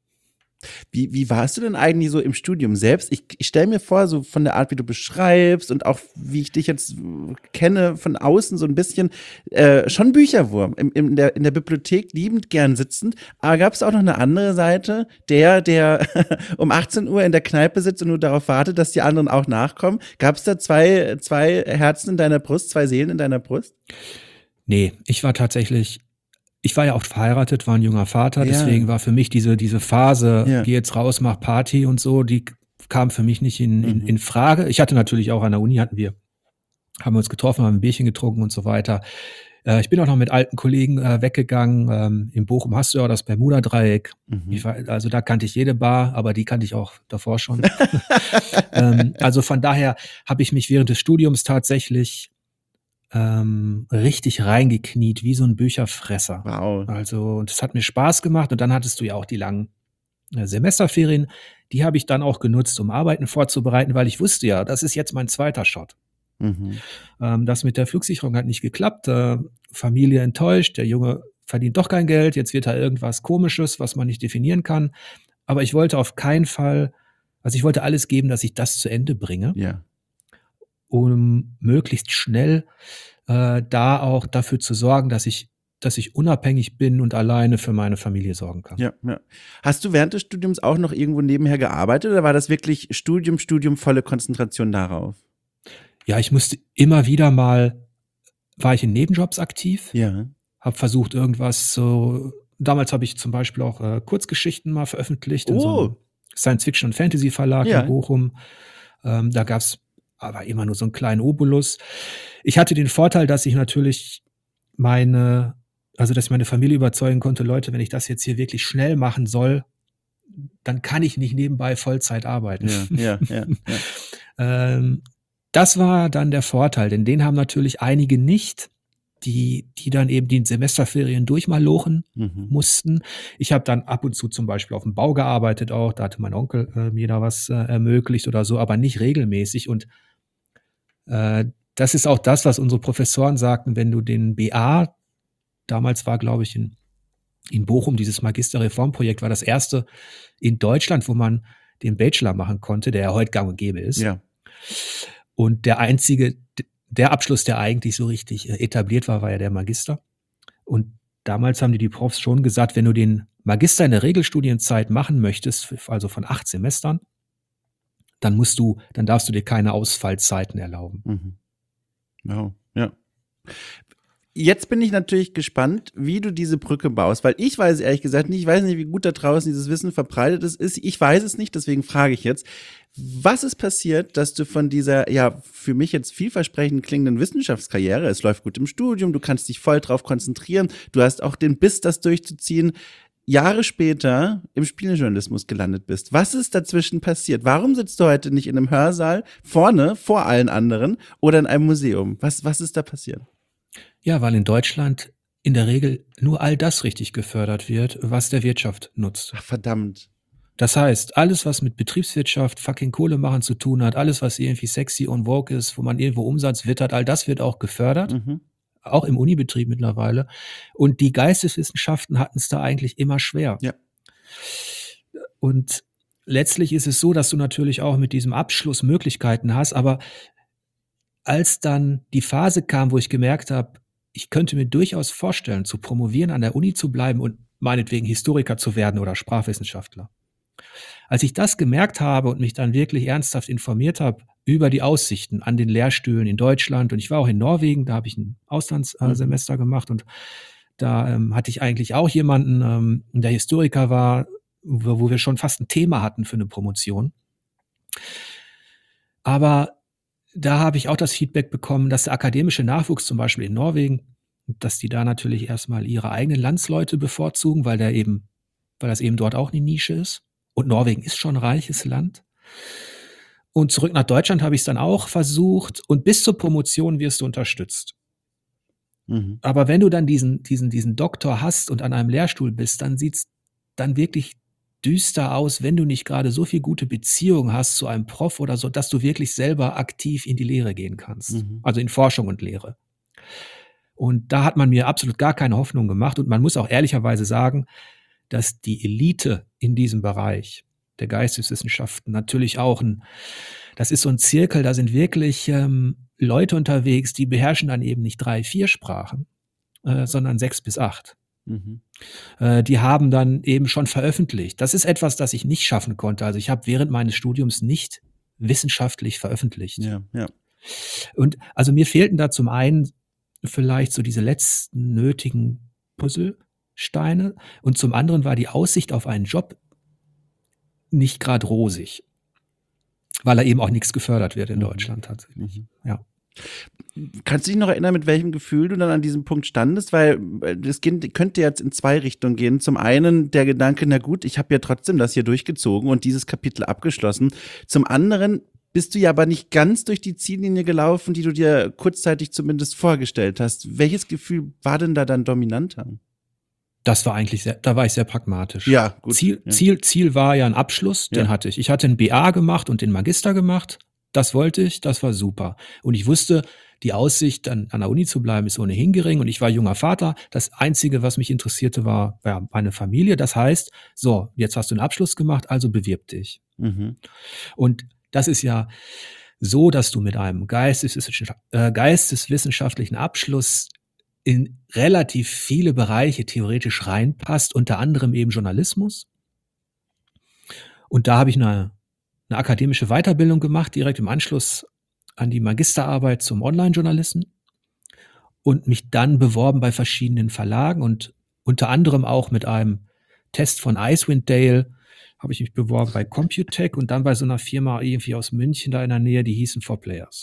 Wie warst du denn eigentlich so im Studium selbst? Ich stelle mir vor, so von der Art, wie du beschreibst und auch wie ich dich jetzt kenne von außen so ein bisschen, schon Bücherwurm in der Bibliothek liebend gern sitzend. Aber gab es auch noch eine andere Seite, der um 18 Uhr in der Kneipe sitzt und nur darauf wartet, dass die anderen auch nachkommen? Gab es da zwei Herzen in deiner Brust, zwei Seelen in deiner Brust? Nee, ich war ja auch verheiratet, war ein junger Vater, Ja. deswegen war für mich diese Phase, Ja. geh jetzt raus, mach Party und so, die kam für mich nicht in Frage. Ich hatte natürlich auch an der Uni haben wir uns getroffen, haben ein Bierchen getrunken und so weiter. Ich bin auch noch mit alten Kollegen weggegangen. In Bochum hast du ja auch das Bermuda-Dreieck. Also da kannte ich jede Bar, aber die kannte ich auch davor schon. Also von daher habe ich mich während des Studiums tatsächlich richtig reingekniet, wie so ein Bücherfresser. Wow. Also, und das hat mir Spaß gemacht und dann hattest du ja auch die langen Semesterferien. Die habe ich dann auch genutzt, um Arbeiten vorzubereiten, weil ich wusste ja, das ist jetzt mein zweiter Shot. Das mit der Flugsicherung hat nicht geklappt, Familie enttäuscht, der Junge verdient doch kein Geld, jetzt wird da irgendwas Komisches, was man nicht definieren kann. Aber ich wollte auf keinen Fall, also ich wollte alles geben, dass ich das zu Ende bringe, Ja. um möglichst schnell da auch dafür zu sorgen, dass ich unabhängig bin und alleine für meine Familie sorgen kann. Ja, ja. Hast du während des Studiums auch noch irgendwo nebenher gearbeitet oder war das wirklich Studium, volle Konzentration darauf? Ja, ich musste immer wieder mal, war ich in Nebenjobs aktiv, Ja. habe versucht irgendwas so, damals habe ich zum Beispiel auch Kurzgeschichten mal veröffentlicht in so einem Science-Fiction- und Fantasy-Verlag Ja. in Bochum. Da gab's aber immer nur so einen kleinen Obolus. Ich hatte den Vorteil, dass ich natürlich dass ich meine Familie überzeugen konnte, Leute, wenn ich das jetzt hier wirklich schnell machen soll, dann kann ich nicht nebenbei Vollzeit arbeiten. Ja. Das war dann der Vorteil, denn den haben natürlich einige nicht, die dann eben die Semesterferien durchmalochen mussten. Ich habe dann ab und zu zum Beispiel auf dem Bau gearbeitet auch, da hatte mein Onkel mir da was ermöglicht oder so, aber nicht regelmäßig. Und das ist auch das, was unsere Professoren sagten, wenn du den BA, damals war, glaube ich, in in Bochum, dieses Magisterreformprojekt, war das erste in Deutschland, wo man den Bachelor machen konnte, der ja heute gang und gäbe ist. Ja. Und der Abschluss, der eigentlich so richtig etabliert war, war ja der Magister. Und damals haben die Profs schon gesagt, wenn du den Magister in der Regelstudienzeit machen möchtest, also von 8 Semestern, dann darfst du dir keine Ausfallzeiten erlauben. Mhm. Wow, ja. Jetzt bin ich natürlich gespannt, wie du diese Brücke baust, weil ich weiß ehrlich gesagt nicht, ich weiß nicht, wie gut da draußen dieses Wissen verbreitet ist. Ich weiß es nicht, deswegen frage ich jetzt, was ist passiert, dass du von dieser, ja, für mich jetzt vielversprechend klingenden Wissenschaftskarriere, es läuft gut im Studium, du kannst dich voll drauf konzentrieren, du hast auch den Biss, das durchzuziehen, Jahre später im Spielejournalismus gelandet bist. Was ist dazwischen passiert? Warum sitzt du heute nicht in einem Hörsaal vorne, vor allen anderen oder in einem Museum? Was ist da passiert? Ja, weil in Deutschland in der Regel nur all das richtig gefördert wird, was der Wirtschaft nutzt. Ach, verdammt. Das heißt, alles, was mit Betriebswirtschaft, fucking Kohle machen zu tun hat, alles, was irgendwie sexy und woke ist, wo man irgendwo Umsatz wittert, all das wird auch gefördert. Mhm. Auch im Unibetrieb mittlerweile. Und die Geisteswissenschaften hatten es da eigentlich immer schwer. Ja. Und letztlich ist es so, dass du natürlich auch mit diesem Abschluss Möglichkeiten hast, aber als dann die Phase kam, wo ich gemerkt habe, ich könnte mir durchaus vorstellen, zu promovieren, an der Uni zu bleiben und meinetwegen Historiker zu werden oder Sprachwissenschaftler. Als ich das gemerkt habe und mich dann wirklich ernsthaft informiert habe über die Aussichten an den Lehrstühlen in Deutschland, und ich war auch in Norwegen, da habe ich ein Auslandssemester gemacht, und da hatte ich eigentlich auch jemanden, der Historiker war, wo wir schon fast ein Thema hatten für eine Promotion. Aber da habe ich auch das Feedback bekommen, dass der akademische Nachwuchs zum Beispiel in Norwegen, dass die da natürlich erstmal ihre eigenen Landsleute bevorzugen, weil das eben dort auch eine Nische ist. Und Norwegen ist schon ein reiches Land. Und zurück nach Deutschland habe ich es dann auch versucht, und bis zur Promotion wirst du unterstützt. Mhm. Aber wenn du dann diesen Doktor hast und an einem Lehrstuhl bist, dann sieht es dann wirklich düster aus, wenn du nicht gerade so viel gute Beziehungen hast zu einem Prof oder so, dass du wirklich selber aktiv in die Lehre gehen kannst. Mhm. Also in Forschung und Lehre. Und da hat man mir absolut gar keine Hoffnung gemacht. Und man muss auch ehrlicherweise sagen, dass die Elite in diesem Bereich der Geisteswissenschaften natürlich auch das ist so ein Zirkel, da sind wirklich Leute unterwegs, die beherrschen dann eben nicht 3, 4 Sprachen, sondern 6 bis 8. Mhm. Die haben dann eben schon veröffentlicht. Das ist etwas, das ich nicht schaffen konnte. Also ich habe während meines Studiums nicht wissenschaftlich veröffentlicht. Ja, ja. Und also mir fehlten da zum einen vielleicht so diese letzten nötigen Puzzlesteine, und zum anderen war die Aussicht auf einen Job nicht gerade rosig, weil da eben auch nichts gefördert wird in Deutschland tatsächlich. Ja. Kannst du dich noch erinnern, mit welchem Gefühl du dann an diesem Punkt standest? Weil das könnte jetzt in 2 Richtungen gehen. Zum einen der Gedanke, na gut, ich habe ja trotzdem das hier durchgezogen und dieses Kapitel abgeschlossen. Zum anderen bist du ja aber nicht ganz durch die Ziellinie gelaufen, die du dir kurzzeitig zumindest vorgestellt hast. Welches Gefühl war denn da dann dominanter? Das war eigentlich da war ich sehr pragmatisch. Ja, gut. Ziel war ja ein Abschluss, den hatte ich. Ich hatte einen BA gemacht und den Magister gemacht. Das wollte ich, das war super. Und ich wusste, die Aussicht, an der Uni zu bleiben, ist ohnehin gering. Und ich war junger Vater. Das Einzige, was mich interessierte, war meine Familie. Das heißt, so, jetzt hast du einen Abschluss gemacht, also bewirb dich. Mhm. Und das ist ja so, dass du mit einem geisteswissenschaftlichen Abschluss in relativ viele Bereiche theoretisch reinpasst, unter anderem eben Journalismus. Und da habe ich eine akademische Weiterbildung gemacht, direkt im Anschluss an die Magisterarbeit zum Online-Journalisten, und mich dann beworben bei verschiedenen Verlagen, und unter anderem auch mit einem Test von Icewind Dale habe ich mich beworben bei Computech und dann bei so einer Firma irgendwie aus München da in der Nähe, die hießen 4Players.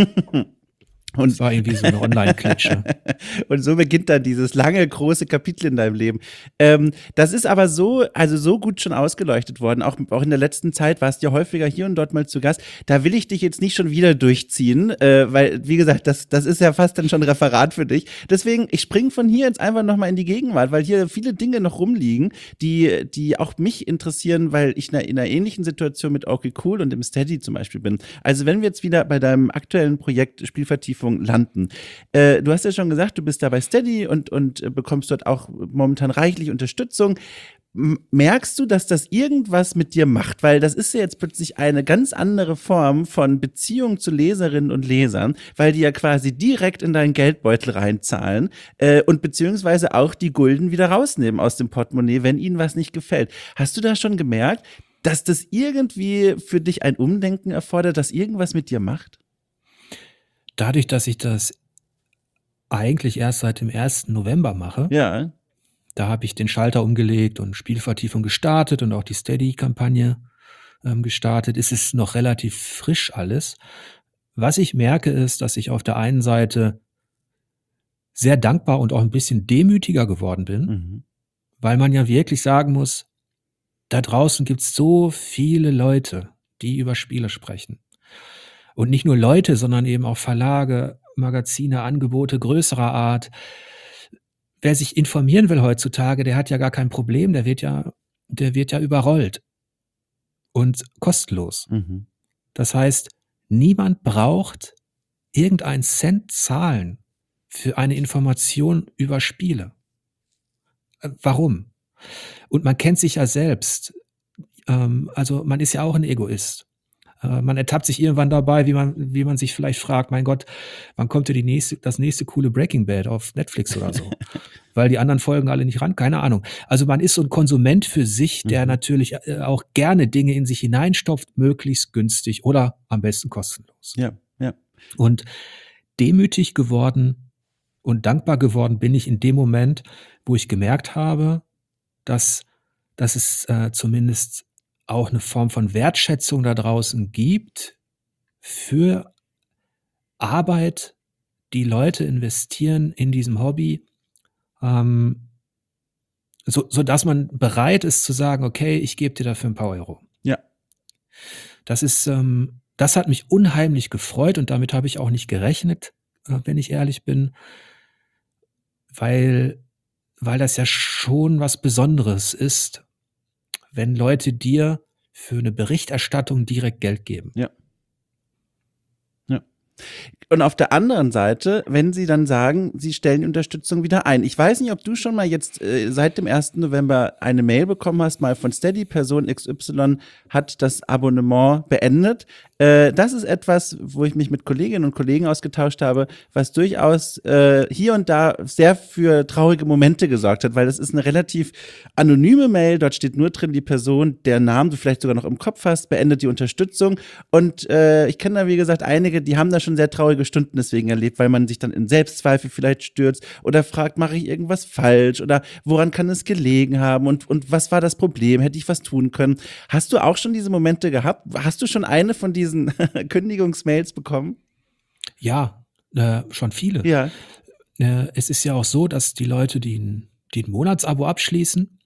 Und das war irgendwie so eine Online-Klitsche. Und so beginnt dann dieses lange, große Kapitel in deinem Leben. Das ist aber so gut schon ausgeleuchtet worden. Auch in der letzten Zeit warst du ja häufiger hier und dort mal zu Gast. Da will ich dich jetzt nicht schon wieder durchziehen, weil, wie gesagt, das ist ja fast dann schon ein Referat für dich. Deswegen, ich springe von hier jetzt einfach nochmal in die Gegenwart, weil hier viele Dinge noch rumliegen, die auch mich interessieren, weil ich in einer ähnlichen Situation mit Okay Cool und im Steady zum Beispiel bin. Also wenn wir jetzt wieder bei deinem aktuellen Projekt Spielvertiefung Prüfung landen. Du hast ja schon gesagt, du bist da bei Steady und bekommst dort auch momentan reichlich Unterstützung. Merkst du, dass das irgendwas mit dir macht? Weil das ist ja jetzt plötzlich eine ganz andere Form von Beziehung zu Leserinnen und Lesern, weil die ja quasi direkt in deinen Geldbeutel reinzahlen und beziehungsweise auch die Gulden wieder rausnehmen aus dem Portemonnaie, wenn ihnen was nicht gefällt. Hast du da schon gemerkt, dass das irgendwie für dich ein Umdenken erfordert, dass irgendwas mit dir macht? Dadurch, dass ich das eigentlich erst seit dem 1. November mache, Ja. da habe ich den Schalter umgelegt und Spielvertiefung gestartet und auch die Steady-Kampagne gestartet, ist es noch relativ frisch alles. Was ich merke, ist, dass ich auf der einen Seite sehr dankbar und auch ein bisschen demütiger geworden bin, Mhm. weil man ja wirklich sagen muss, da draußen gibt es so viele Leute, die über Spiele sprechen. Und nicht nur Leute, sondern eben auch Verlage, Magazine, Angebote größerer Art. Wer sich informieren will heutzutage, der hat ja gar kein Problem, der wird ja überrollt und kostenlos. Mhm. Das heißt, niemand braucht irgendeinen Cent zahlen für eine Information über Spiele. Warum? Und man kennt sich ja selbst. Also man ist ja auch ein Egoist. Man ertappt sich irgendwann dabei, wie man sich vielleicht fragt, mein Gott, wann kommt denn das nächste coole Breaking Bad auf Netflix oder so? Weil die anderen Folgen alle nicht ran, keine Ahnung. Also man ist so ein Konsument für sich, der natürlich auch gerne Dinge in sich hineinstopft, möglichst günstig oder am besten kostenlos. Ja, ja. Und demütig geworden und dankbar geworden bin ich in dem Moment, wo ich gemerkt habe, dass es zumindest auch eine Form von Wertschätzung da draußen gibt für Arbeit, die Leute investieren in diesem Hobby, sodass man bereit ist zu sagen, okay, ich gebe dir dafür ein paar Euro. Ja. Das hat mich unheimlich gefreut und damit habe ich auch nicht gerechnet, wenn ich ehrlich bin, weil das ja schon was Besonderes ist, wenn Leute dir für eine Berichterstattung direkt Geld geben. Ja. Ja. Und auf der anderen Seite, wenn sie dann sagen, sie stellen die Unterstützung wieder ein. Ich weiß nicht, ob du schon mal jetzt seit dem 1. November eine Mail bekommen hast, mal von Steady, Person XY hat das Abonnement beendet. Das ist etwas, wo ich mich mit Kolleginnen und Kollegen ausgetauscht habe, was durchaus hier und da sehr für traurige Momente gesorgt hat, weil das ist eine relativ anonyme Mail, dort steht nur drin die Person, deren Namen du vielleicht sogar noch im Kopf hast, beendet die Unterstützung und ich kenne da wie gesagt einige, die haben da schon sehr traurige Stunden deswegen erlebt, weil man sich dann in Selbstzweifel vielleicht stürzt oder fragt, mache ich irgendwas falsch oder woran kann es gelegen haben und was war das Problem, hätte ich was tun können. Hast du auch schon diese Momente gehabt? Hast du schon eine von diesen Kündigungsmails bekommen? Ja, schon viele. Ja. Es ist ja auch so, dass die Leute, die ein Monatsabo abschließen,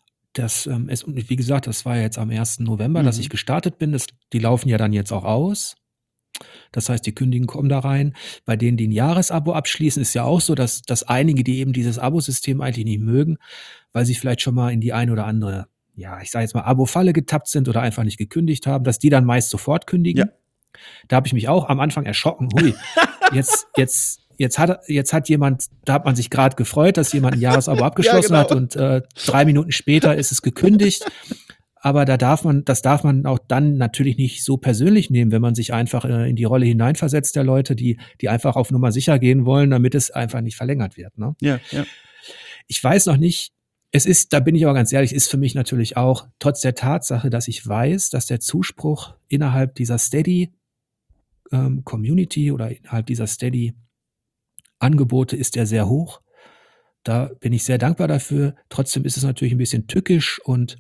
und wie gesagt, das war ja jetzt am 1. November, dass ich gestartet bin, die laufen ja dann jetzt auch aus. Das heißt, die Kündigen kommen da rein. Bei denen, die ein Jahresabo abschließen, ist ja auch so, dass einige, die eben dieses Abosystem eigentlich nicht mögen, weil sie vielleicht schon mal in die eine oder andere, ja, ich sage jetzt mal, Abo-Falle getappt sind oder einfach nicht gekündigt haben, dass die dann meist sofort kündigen. Ja. Da habe ich mich auch am Anfang erschrocken. Hui, jetzt hat jemand, da hat man sich gerade gefreut, dass jemand ein Jahresabo abgeschlossen Ja, genau. hat und 3 Minuten später ist es gekündigt. Aber das darf man auch dann natürlich nicht so persönlich nehmen, wenn man sich einfach in die Rolle hineinversetzt der Leute, die einfach auf Nummer sicher gehen wollen, damit es einfach nicht verlängert wird. Ne? Ja, ja. Ich weiß noch nicht, da bin ich aber ganz ehrlich, ist für mich natürlich auch, trotz der Tatsache, dass ich weiß, dass der Zuspruch innerhalb dieser Steady-Community oder innerhalb dieser Steady-Angebote ist ja sehr hoch. Da bin ich sehr dankbar dafür. Trotzdem ist es natürlich ein bisschen tückisch und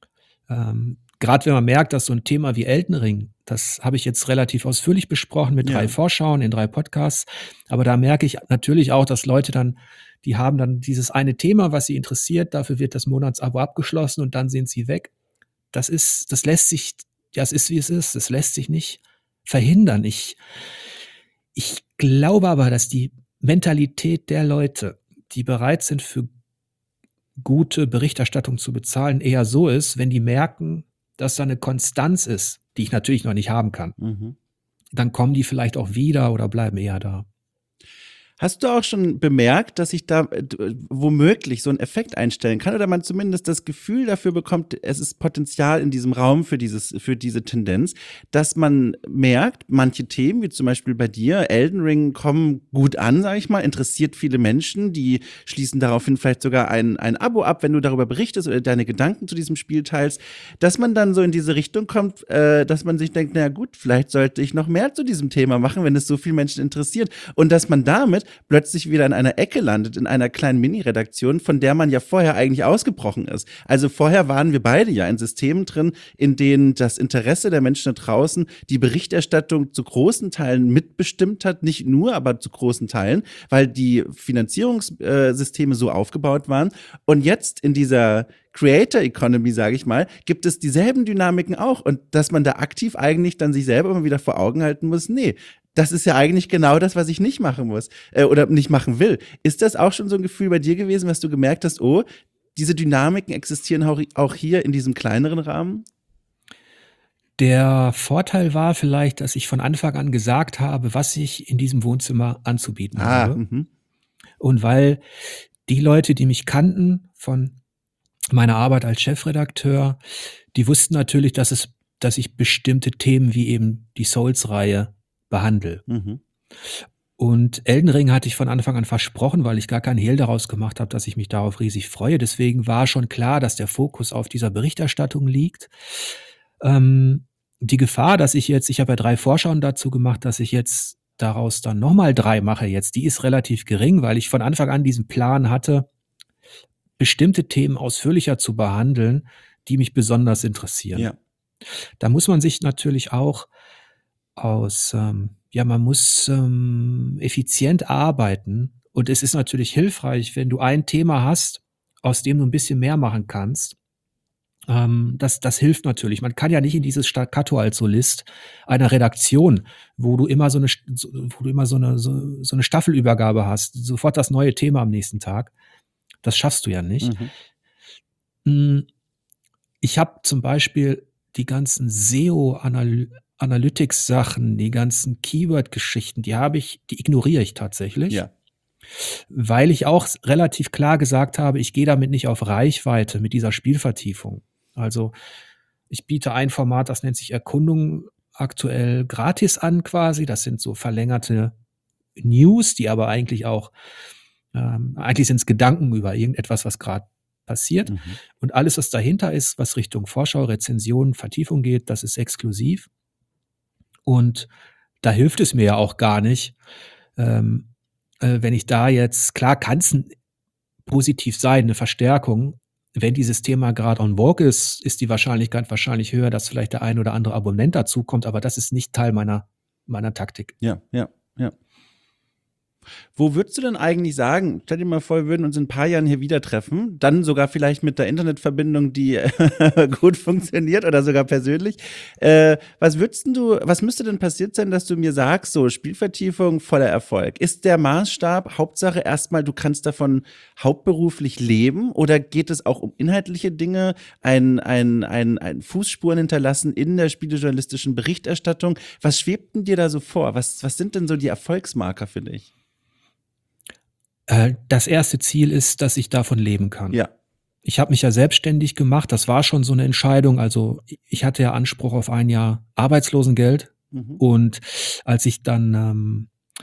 gerade wenn man merkt, dass so ein Thema wie Elden Ring, das habe ich jetzt relativ ausführlich besprochen mit 3 Vorschauen in 3 Podcasts, aber da merke ich natürlich auch, dass Leute dann, die haben dann dieses eine Thema, was sie interessiert, dafür wird das Monatsabo abgeschlossen und dann sind sie weg. Das ist wie es ist, das lässt sich nicht verhindern. Ich glaube aber, dass die Mentalität der Leute, die bereit sind, für gute Berichterstattung zu bezahlen, eher so ist, wenn die merken, dass da eine Konstanz ist, die ich natürlich noch nicht haben kann. Dann kommen die vielleicht auch wieder oder bleiben eher da. Hast du auch schon bemerkt, dass sich da womöglich so ein Effekt einstellen kann oder man zumindest das Gefühl dafür bekommt, es ist Potenzial in diesem Raum für diese Tendenz, dass man merkt, manche Themen, wie zum Beispiel bei dir, Elden Ring, kommen gut an, sag ich mal, interessiert viele Menschen, die schließen daraufhin vielleicht sogar ein Abo ab, wenn du darüber berichtest oder deine Gedanken zu diesem Spiel teilst, dass man dann so in diese Richtung kommt, dass man sich denkt, naja gut, vielleicht sollte ich noch mehr zu diesem Thema machen, wenn es so viele Menschen interessiert. Und dass man damit plötzlich wieder in einer Ecke landet, in einer kleinen Mini-Redaktion, von der man ja vorher eigentlich ausgebrochen ist. Also vorher waren wir beide ja in Systemen drin, in denen das Interesse der Menschen da draußen die Berichterstattung zu großen Teilen mitbestimmt hat, nicht nur, aber zu großen Teilen, weil die Finanzierungssysteme so aufgebaut waren. Und jetzt in dieser Creator Economy, sage ich mal, gibt es dieselben Dynamiken auch und dass man da aktiv eigentlich dann sich selber immer wieder vor Augen halten muss, nee, das ist ja eigentlich genau das, was ich nicht machen muss oder nicht machen will. Ist das auch schon so ein Gefühl bei dir gewesen, was du gemerkt hast, oh, diese Dynamiken existieren auch hier in diesem kleineren Rahmen? Der Vorteil war vielleicht, dass ich von Anfang an gesagt habe, was ich in diesem Wohnzimmer anzubieten habe. Und weil die Leute, die mich kannten von meiner Arbeit als Chefredakteur, die wussten natürlich, dass ich bestimmte Themen wie eben die Souls-Reihe behandle. Und Elden Ring hatte ich von Anfang an versprochen, weil ich gar keinen Hehl daraus gemacht habe, dass ich mich darauf riesig freue. Deswegen war schon klar, dass der Fokus auf dieser Berichterstattung liegt. Die Gefahr, dass ich habe ja 3 Vorschauen dazu gemacht, dass ich jetzt daraus dann nochmal 3 mache jetzt, die ist relativ gering, weil ich von Anfang an diesen Plan hatte, bestimmte Themen ausführlicher zu behandeln, die mich besonders interessieren. Ja. Da muss man sich natürlich auch man muss effizient arbeiten und es ist natürlich hilfreich, wenn du ein Thema hast, aus dem du ein bisschen mehr machen kannst. Das hilft natürlich. Man kann ja nicht in dieses Staccato als Solist einer Redaktion, wo du immer so eine Staffelübergabe hast, sofort das neue Thema am nächsten Tag. Das schaffst du ja nicht. Ich habe zum Beispiel die ganzen SEO-Analytics-Sachen, die ganzen Keyword-Geschichten, die ignoriere ich tatsächlich. Ja. Weil ich auch relativ klar gesagt habe, ich gehe damit nicht auf Reichweite mit dieser Spielvertiefung. Also ich biete ein Format, das nennt sich Erkundung, aktuell gratis an quasi. Das sind so verlängerte News, die aber eigentlich auch, eigentlich sind es Gedanken über irgendetwas, was gerade passiert. Und alles, was dahinter ist, was Richtung Vorschau, Rezension, Vertiefung geht, das ist exklusiv. Und da hilft es mir ja auch gar nicht, wenn ich da jetzt, klar kann es positiv sein, eine Verstärkung. Wenn dieses Thema gerade on vogue ist, ist die Wahrscheinlichkeit wahrscheinlich höher, dass vielleicht der ein oder andere Abonnent dazukommt, aber das ist nicht Teil meiner Taktik. Ja. Wo würdest du denn eigentlich sagen, stell dir mal vor, wir würden uns in ein paar Jahren hier wieder treffen, dann sogar vielleicht mit der Internetverbindung, die gut funktioniert oder sogar persönlich. Was müsste denn passiert sein, dass du mir sagst, so Spielvertiefung, voller Erfolg? Ist der Maßstab Hauptsache erstmal, du kannst davon hauptberuflich leben oder geht es auch um inhaltliche Dinge, ein Fußspuren hinterlassen in der spielejournalistischen Berichterstattung? Was schwebt denn dir da so vor? Was sind denn so die Erfolgsmarker für dich? Das erste Ziel ist, dass ich davon leben kann. Ja. Ich habe mich ja selbstständig gemacht. Das war schon so eine Entscheidung. Also ich hatte ja Anspruch auf 1 Jahr Arbeitslosengeld. Und als ich dann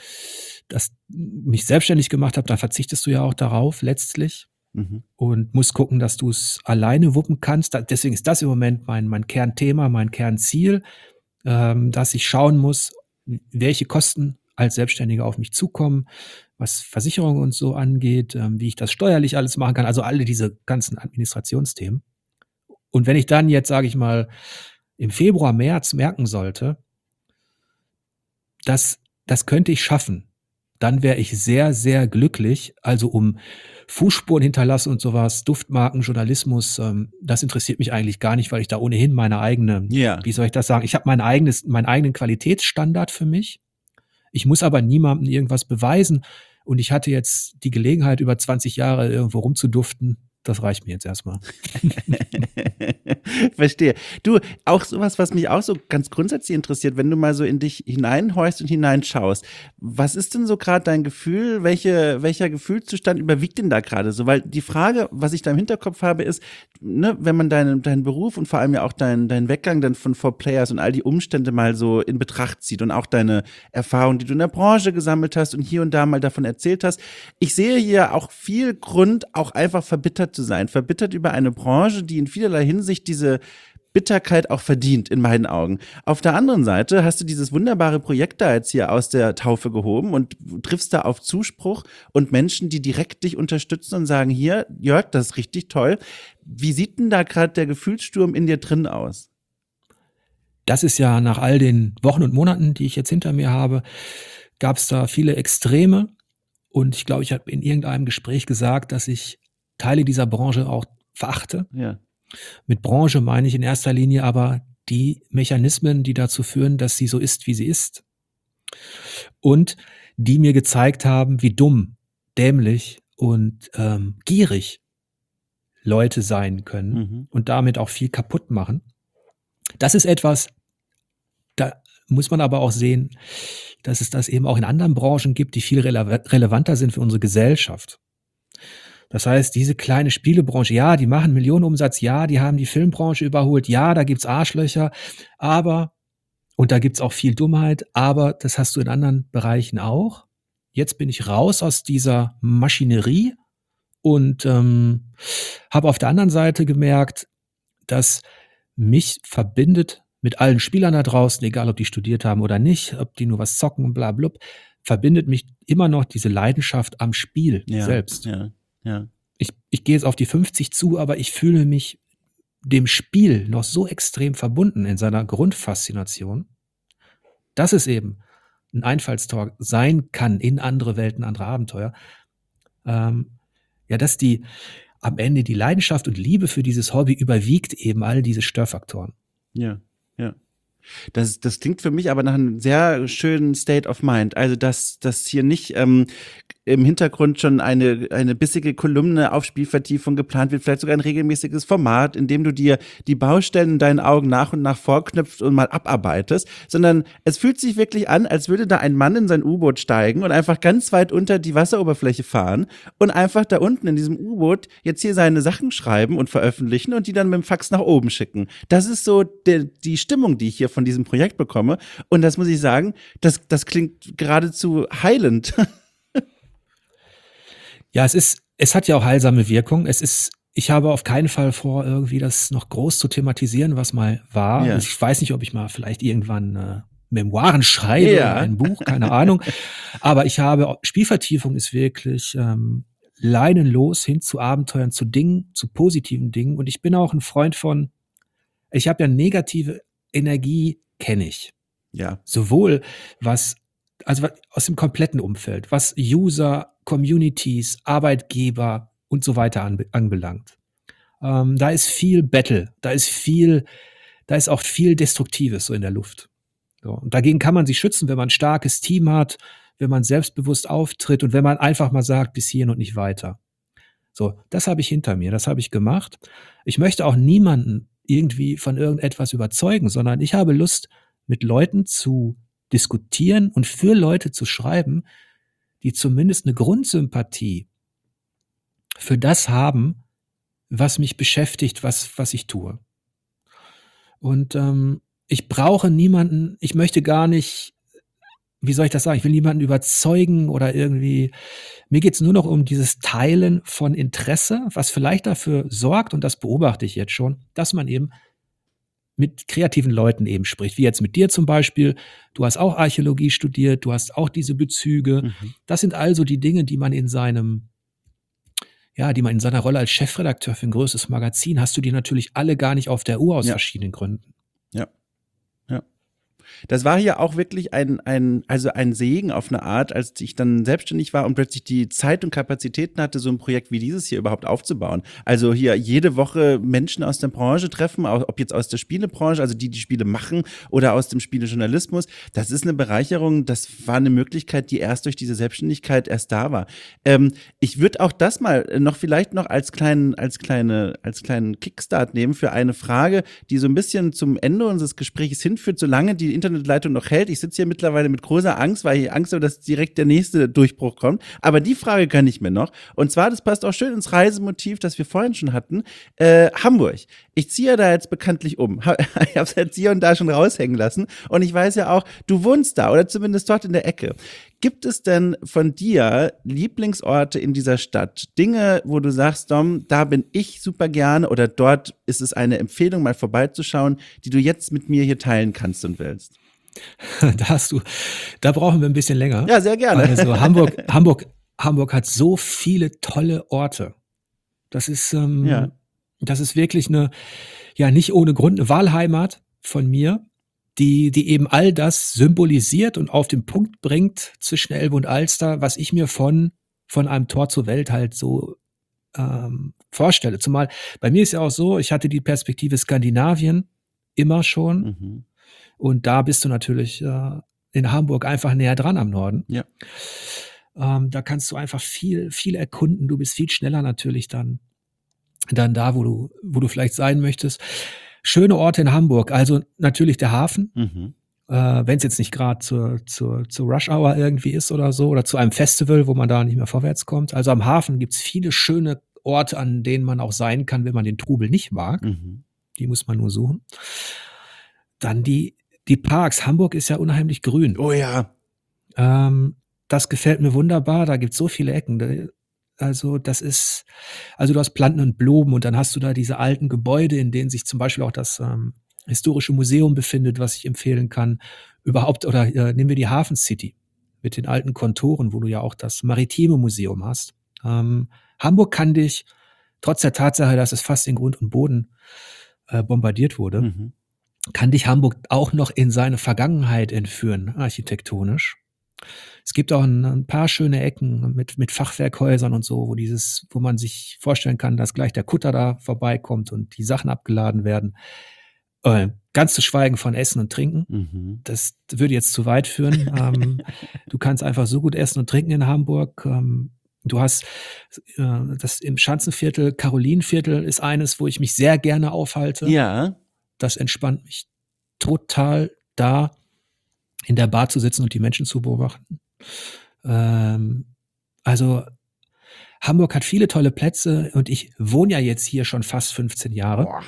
mich selbstständig gemacht habe, dann verzichtest du ja auch darauf letztlich und musst gucken, dass du es alleine wuppen kannst. Deswegen ist das im Moment mein Kernthema, mein Kernziel, dass ich schauen muss, welche Kosten als Selbstständiger auf mich zukommen, was Versicherungen und so angeht, wie ich das steuerlich alles machen kann, also alle diese ganzen Administrationsthemen. Und wenn ich dann jetzt, sage ich mal, im Februar, März merken sollte, das könnte ich schaffen, dann wäre ich sehr, sehr glücklich. Also um Fußspuren hinterlassen und sowas, Duftmarken, Journalismus, das interessiert mich eigentlich gar nicht, weil ich da ohnehin meine eigene, wie soll ich das sagen, ich habe meinen eigenen Qualitätsstandard für mich. Ich muss aber niemandem irgendwas beweisen und ich hatte jetzt die Gelegenheit, über 20 Jahre irgendwo rumzuduften. Das reicht mir jetzt erstmal. Verstehe. Du, auch sowas, was mich auch so ganz grundsätzlich interessiert, wenn du mal so in dich hineinhorchst und hineinschaust. Was ist denn so gerade dein Gefühl? Welcher Gefühlszustand überwiegt denn da gerade so? Weil die Frage, was ich da im Hinterkopf habe, ist, ne, wenn man deinen Beruf und vor allem ja auch deinen Weggang dann von 4Players und all die Umstände mal so in Betracht zieht und auch deine Erfahrungen, die du in der Branche gesammelt hast und hier und da mal davon erzählt hast. Ich sehe hier auch viel Grund, auch einfach verbittert zu sein. Verbittert über eine Branche, die in vielerlei Hinsicht diese Bitterkeit auch verdient, in meinen Augen. Auf der anderen Seite hast du dieses wunderbare Projekt da jetzt hier aus der Taufe gehoben und triffst da auf Zuspruch und Menschen, die direkt dich unterstützen und sagen, hier, Jörg, das ist richtig toll. Wie sieht denn da gerade der Gefühlssturm in dir drin aus? Das ist ja nach all den Wochen und Monaten, die ich jetzt hinter mir habe, gab es da viele Extreme. Und ich glaube, ich habe in irgendeinem Gespräch gesagt, dass ich Teile dieser Branche auch verachte. Ja. Mit Branche meine ich in erster Linie aber die Mechanismen, die dazu führen, dass sie so ist, wie sie ist. Und die mir gezeigt haben, wie dumm, dämlich und gierig Leute sein können und damit auch viel kaputt machen. Das ist etwas, da muss man aber auch sehen, dass es das eben auch in anderen Branchen gibt, die viel relevanter sind für unsere Gesellschaft. Das heißt, diese kleine Spielebranche, ja, die machen Millionenumsatz, ja, die haben die Filmbranche überholt, ja, da gibt's Arschlöcher, aber, und da gibt's auch viel Dummheit, aber das hast du in anderen Bereichen auch. Jetzt bin ich raus aus dieser Maschinerie und habe auf der anderen Seite gemerkt, dass mich verbindet mit allen Spielern da draußen, egal ob die studiert haben oder nicht, ob die nur was zocken, bla blub, verbindet mich immer noch diese Leidenschaft am Spiel selbst. Ja. Ich gehe jetzt auf die 50 zu, aber ich fühle mich dem Spiel noch so extrem verbunden in seiner Grundfaszination, dass es eben ein Einfallstor sein kann in andere Welten, andere Abenteuer. Ja, dass am Ende die Leidenschaft und Liebe für dieses Hobby überwiegt eben all diese Störfaktoren. Ja. Das klingt für mich aber nach einem sehr schönen State of Mind. Also, dass hier nicht im Hintergrund schon eine bissige Kolumne auf Spielvertiefung geplant wird, vielleicht sogar ein regelmäßiges Format, in dem du dir die Baustellen in deinen Augen nach und nach vorknüpfst und mal abarbeitest, sondern es fühlt sich wirklich an, als würde da ein Mann in sein U-Boot steigen und einfach ganz weit unter die Wasseroberfläche fahren und einfach da unten in diesem U-Boot jetzt hier seine Sachen schreiben und veröffentlichen und die dann mit dem Fax nach oben schicken. Das ist so die Stimmung, die ich hier von diesem Projekt bekomme. Und das muss ich sagen, das klingt geradezu heilend. Ja, es hat ja auch heilsame Wirkung. Ich habe auf keinen Fall vor, irgendwie das noch groß zu thematisieren, was mal war. Ja. Ich weiß nicht, ob ich mal vielleicht irgendwann Memoiren schreibe oder ein Buch, keine Ahnung. Aber Spielvertiefung ist wirklich leinenlos hin zu Abenteuern, zu Dingen, zu positiven Dingen. Und ich bin auch ein Freund von, ich habe ja negative Energie, kenne ich. Ja. Sowohl also aus dem kompletten Umfeld, was User, Communities, Arbeitgeber und so weiter anbelangt. Da ist viel Battle, da ist auch viel Destruktives so in der Luft. So, und dagegen kann man sich schützen, wenn man ein starkes Team hat, wenn man selbstbewusst auftritt und wenn man einfach mal sagt, bis hierhin und nicht weiter. So, das habe ich hinter mir, das habe ich gemacht. Ich möchte auch niemanden irgendwie von irgendetwas überzeugen, sondern ich habe Lust, mit Leuten zu diskutieren und für Leute zu schreiben, die zumindest eine Grundsympathie für das haben, was mich beschäftigt, was ich tue. Und ich brauche niemanden, ich möchte gar nicht, wie soll ich das sagen, ich will niemanden überzeugen oder irgendwie, mir geht's nur noch um dieses Teilen von Interesse, was vielleicht dafür sorgt, und das beobachte ich jetzt schon, dass man eben mit kreativen Leuten eben spricht, wie jetzt mit dir zum Beispiel. Du hast auch Archäologie studiert, du hast auch diese Bezüge. Das sind also die Dinge, die man in seiner Rolle als Chefredakteur für ein größeres Magazin, hast du die natürlich alle gar nicht auf der Uhr aus verschiedenen Gründen. Ja. Das war hier auch wirklich also ein Segen auf eine Art, als ich dann selbstständig war und plötzlich die Zeit und Kapazitäten hatte, so ein Projekt wie dieses hier überhaupt aufzubauen. Also hier jede Woche Menschen aus der Branche treffen, ob jetzt aus der Spielebranche, also die Spiele machen oder aus dem Spielejournalismus. Das ist eine Bereicherung, das war eine Möglichkeit, die erst durch diese Selbstständigkeit erst da war. Ich würde auch das mal vielleicht noch als kleinen Kickstart nehmen für eine Frage, die so ein bisschen zum Ende unseres Gesprächs hinführt, solange die Internetleitung noch hält. Ich sitze hier mittlerweile mit großer Angst, weil ich Angst habe, dass direkt der nächste Durchbruch kommt. Aber die Frage kann ich mir noch. Und zwar, das passt auch schön ins Reisemotiv, das wir vorhin schon hatten. Hamburg. Ich ziehe ja da jetzt bekanntlich um. Ich habe es jetzt hier und da schon raushängen lassen. Und ich weiß ja auch, du wohnst da oder zumindest dort in der Ecke. Gibt es denn von dir Lieblingsorte in dieser Stadt? Dinge, wo du sagst, Dom, da bin ich super gerne oder dort ist es eine Empfehlung, mal vorbeizuschauen, die du jetzt mit mir hier teilen kannst und willst? Da brauchen wir ein bisschen länger. Ja, sehr gerne. Also Hamburg hat so viele tolle Orte. Das ist wirklich nicht ohne Grund eine Wahlheimat von mir, die eben all das symbolisiert und auf den Punkt bringt zwischen Elbe und Alster, was ich mir von einem Tor zur Welt halt so vorstelle. Zumal bei mir ist ja auch so, ich hatte die Perspektive Skandinavien immer schon. Mhm. Und da bist du natürlich in Hamburg einfach näher dran am Norden. Ja. Da kannst du einfach viel, viel erkunden. Du bist viel schneller natürlich dann da, wo du vielleicht sein möchtest. Schöne Orte in Hamburg. Also natürlich der Hafen. Mhm. Wenn es jetzt nicht gerade zur Rush Hour irgendwie ist oder so, oder zu einem Festival, wo man da nicht mehr vorwärts kommt. Also am Hafen gibt's viele schöne Orte, an denen man auch sein kann, wenn man den Trubel nicht mag. Mhm. Die muss man nur suchen. Dann die Parks. Hamburg ist ja unheimlich grün. Oh ja. Das gefällt mir wunderbar. Da gibt's so viele Ecken. Also du hast Planten und Blumen und dann hast du da diese alten Gebäude, in denen sich zum Beispiel auch das Historische Museum befindet, was ich empfehlen kann. Nehmen wir die Hafen City mit den alten Kontoren, wo du ja auch das Maritime Museum hast. Hamburg kann dich, trotz der Tatsache, dass es fast in Grund und Boden bombardiert wurde, kann dich Hamburg auch noch in seine Vergangenheit entführen, architektonisch. Es gibt auch ein paar schöne Ecken mit Fachwerkhäusern und so, wo man sich vorstellen kann, dass gleich der Kutter da vorbeikommt und die Sachen abgeladen werden. Ganz zu schweigen von Essen und Trinken. Mhm. Das würde jetzt zu weit führen. Du kannst einfach so gut essen und trinken in Hamburg. Du hast das im Schanzenviertel, Karolinenviertel ist eines, wo ich mich sehr gerne aufhalte. Ja. Das entspannt mich total, da in der Bar zu sitzen und die Menschen zu beobachten. Also Hamburg hat viele tolle Plätze und ich wohne ja jetzt hier schon fast 15 Jahre.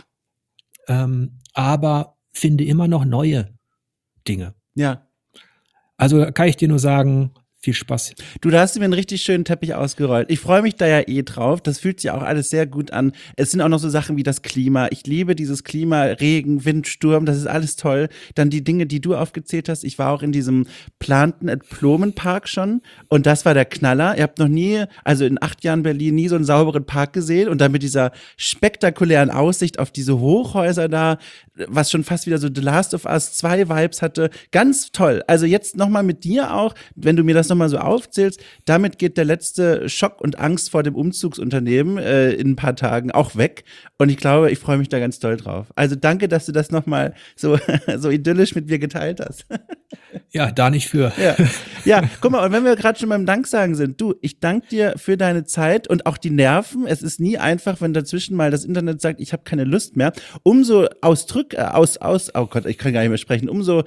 Aber finde immer noch neue Dinge. Ja. Also kann ich dir nur sagen, viel Spaß. Du, da hast du mir einen richtig schönen Teppich ausgerollt. Ich freue mich da ja drauf. Das fühlt sich auch alles sehr gut an. Es sind auch noch so Sachen wie das Klima. Ich liebe dieses Klima, Regen, Wind, Sturm. Das ist alles toll. Dann die Dinge, die du aufgezählt hast. Ich war auch in diesem Planten at Blumenpark schon. Und das war der Knaller. Ihr habt noch nie, also in 8 Jahren Berlin, nie so einen sauberen Park gesehen. Und dann mit dieser spektakulären Aussicht auf diese Hochhäuser da, was schon fast wieder so The Last of Us 2 Vibes hatte. Ganz toll. Also jetzt nochmal mit dir auch, wenn du mir das nochmal so aufzählst, damit geht der letzte Schock und Angst vor dem Umzugsunternehmen in ein paar Tagen auch weg. Und ich glaube, ich freue mich da ganz doll drauf. Also danke, dass du das nochmal so idyllisch mit mir geteilt hast. Ja, da nicht für. Ja, guck mal, und wenn wir gerade schon beim Danksagen sind, du, ich danke dir für deine Zeit und auch die Nerven. Es ist nie einfach, wenn dazwischen mal das Internet sagt, ich habe keine Lust mehr. Oh Gott, ich kann gar nicht mehr sprechen, umso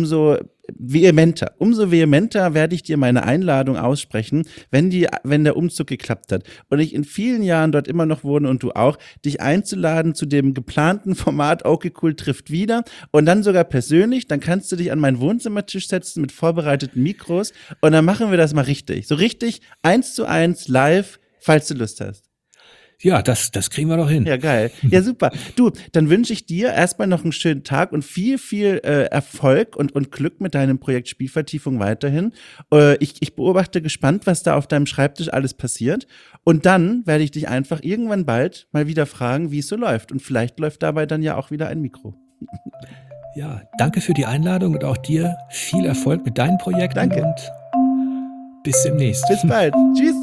vehementer werde ich dir meine Einladung aussprechen, wenn der Umzug geklappt hat und ich in vielen Jahren dort immer noch wohne und du auch, dich einzuladen zu dem geplanten Format Okay Cool trifft wieder und dann sogar persönlich, dann kannst du dich an meinen Wohnzimmertisch setzen mit vorbereiteten Mikros und dann machen wir das mal richtig. So richtig 1:1 live, falls du Lust hast. Ja, das kriegen wir doch hin. Ja, geil. Ja, super. Du, dann wünsche ich dir erstmal noch einen schönen Tag und viel, viel Erfolg und Glück mit deinem Projekt Spielvertiefung weiterhin. Ich beobachte gespannt, was da auf deinem Schreibtisch alles passiert. Und dann werde ich dich einfach irgendwann bald mal wieder fragen, wie es so läuft. Und vielleicht läuft dabei dann ja auch wieder ein Mikro. Ja, danke für die Einladung und auch dir viel Erfolg mit deinen Projekten Danke. und bis demnächst. Bis bald. Tschüss.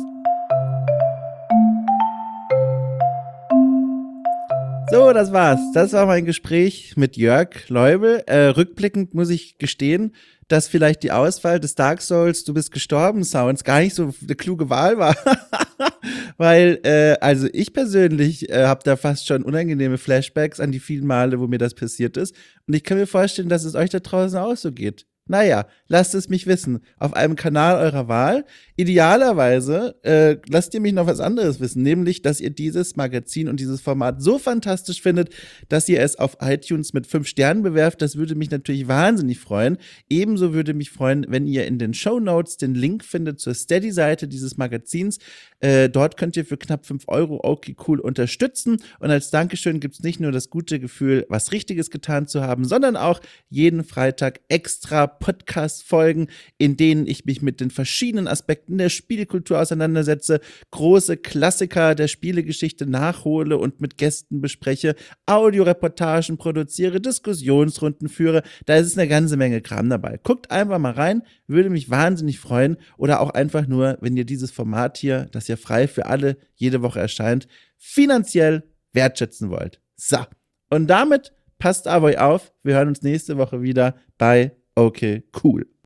So, das war's. Das war mein Gespräch mit Jörg Leubel. Rückblickend muss ich gestehen, dass vielleicht die Auswahl des Dark Souls Du bist gestorben Sounds gar nicht so eine kluge Wahl war. Weil, also ich persönlich habe da fast schon unangenehme Flashbacks an die vielen Male, wo mir das passiert ist. Und ich kann mir vorstellen, dass es euch da draußen auch so geht. Naja, lasst es mich wissen. Auf einem Kanal eurer Wahl. Idealerweise lasst ihr mich noch was anderes wissen, nämlich, dass ihr dieses Magazin und dieses Format so fantastisch findet, dass ihr es auf iTunes mit 5 Sternen bewerft. Das würde mich natürlich wahnsinnig freuen. Ebenso würde mich freuen, wenn ihr in den Shownotes den Link findet zur Steady-Seite dieses Magazins. Dort könnt ihr für knapp 5 Euro okay cool unterstützen. Und als Dankeschön gibt es nicht nur das gute Gefühl, was Richtiges getan zu haben, sondern auch jeden Freitag extra Podcast-Folgen, in denen ich mich mit den verschiedenen Aspekten der Spielekultur auseinandersetze, große Klassiker der Spielegeschichte nachhole und mit Gästen bespreche, Audioreportagen produziere, Diskussionsrunden führe. Da ist eine ganze Menge Kram dabei. Guckt einfach mal rein, würde mich wahnsinnig freuen. Oder auch einfach nur, wenn ihr dieses Format hier, das ja frei für alle jede Woche erscheint, finanziell wertschätzen wollt. So, und damit passt auf euch auf. Wir hören uns nächste Woche wieder bei Okay, cool.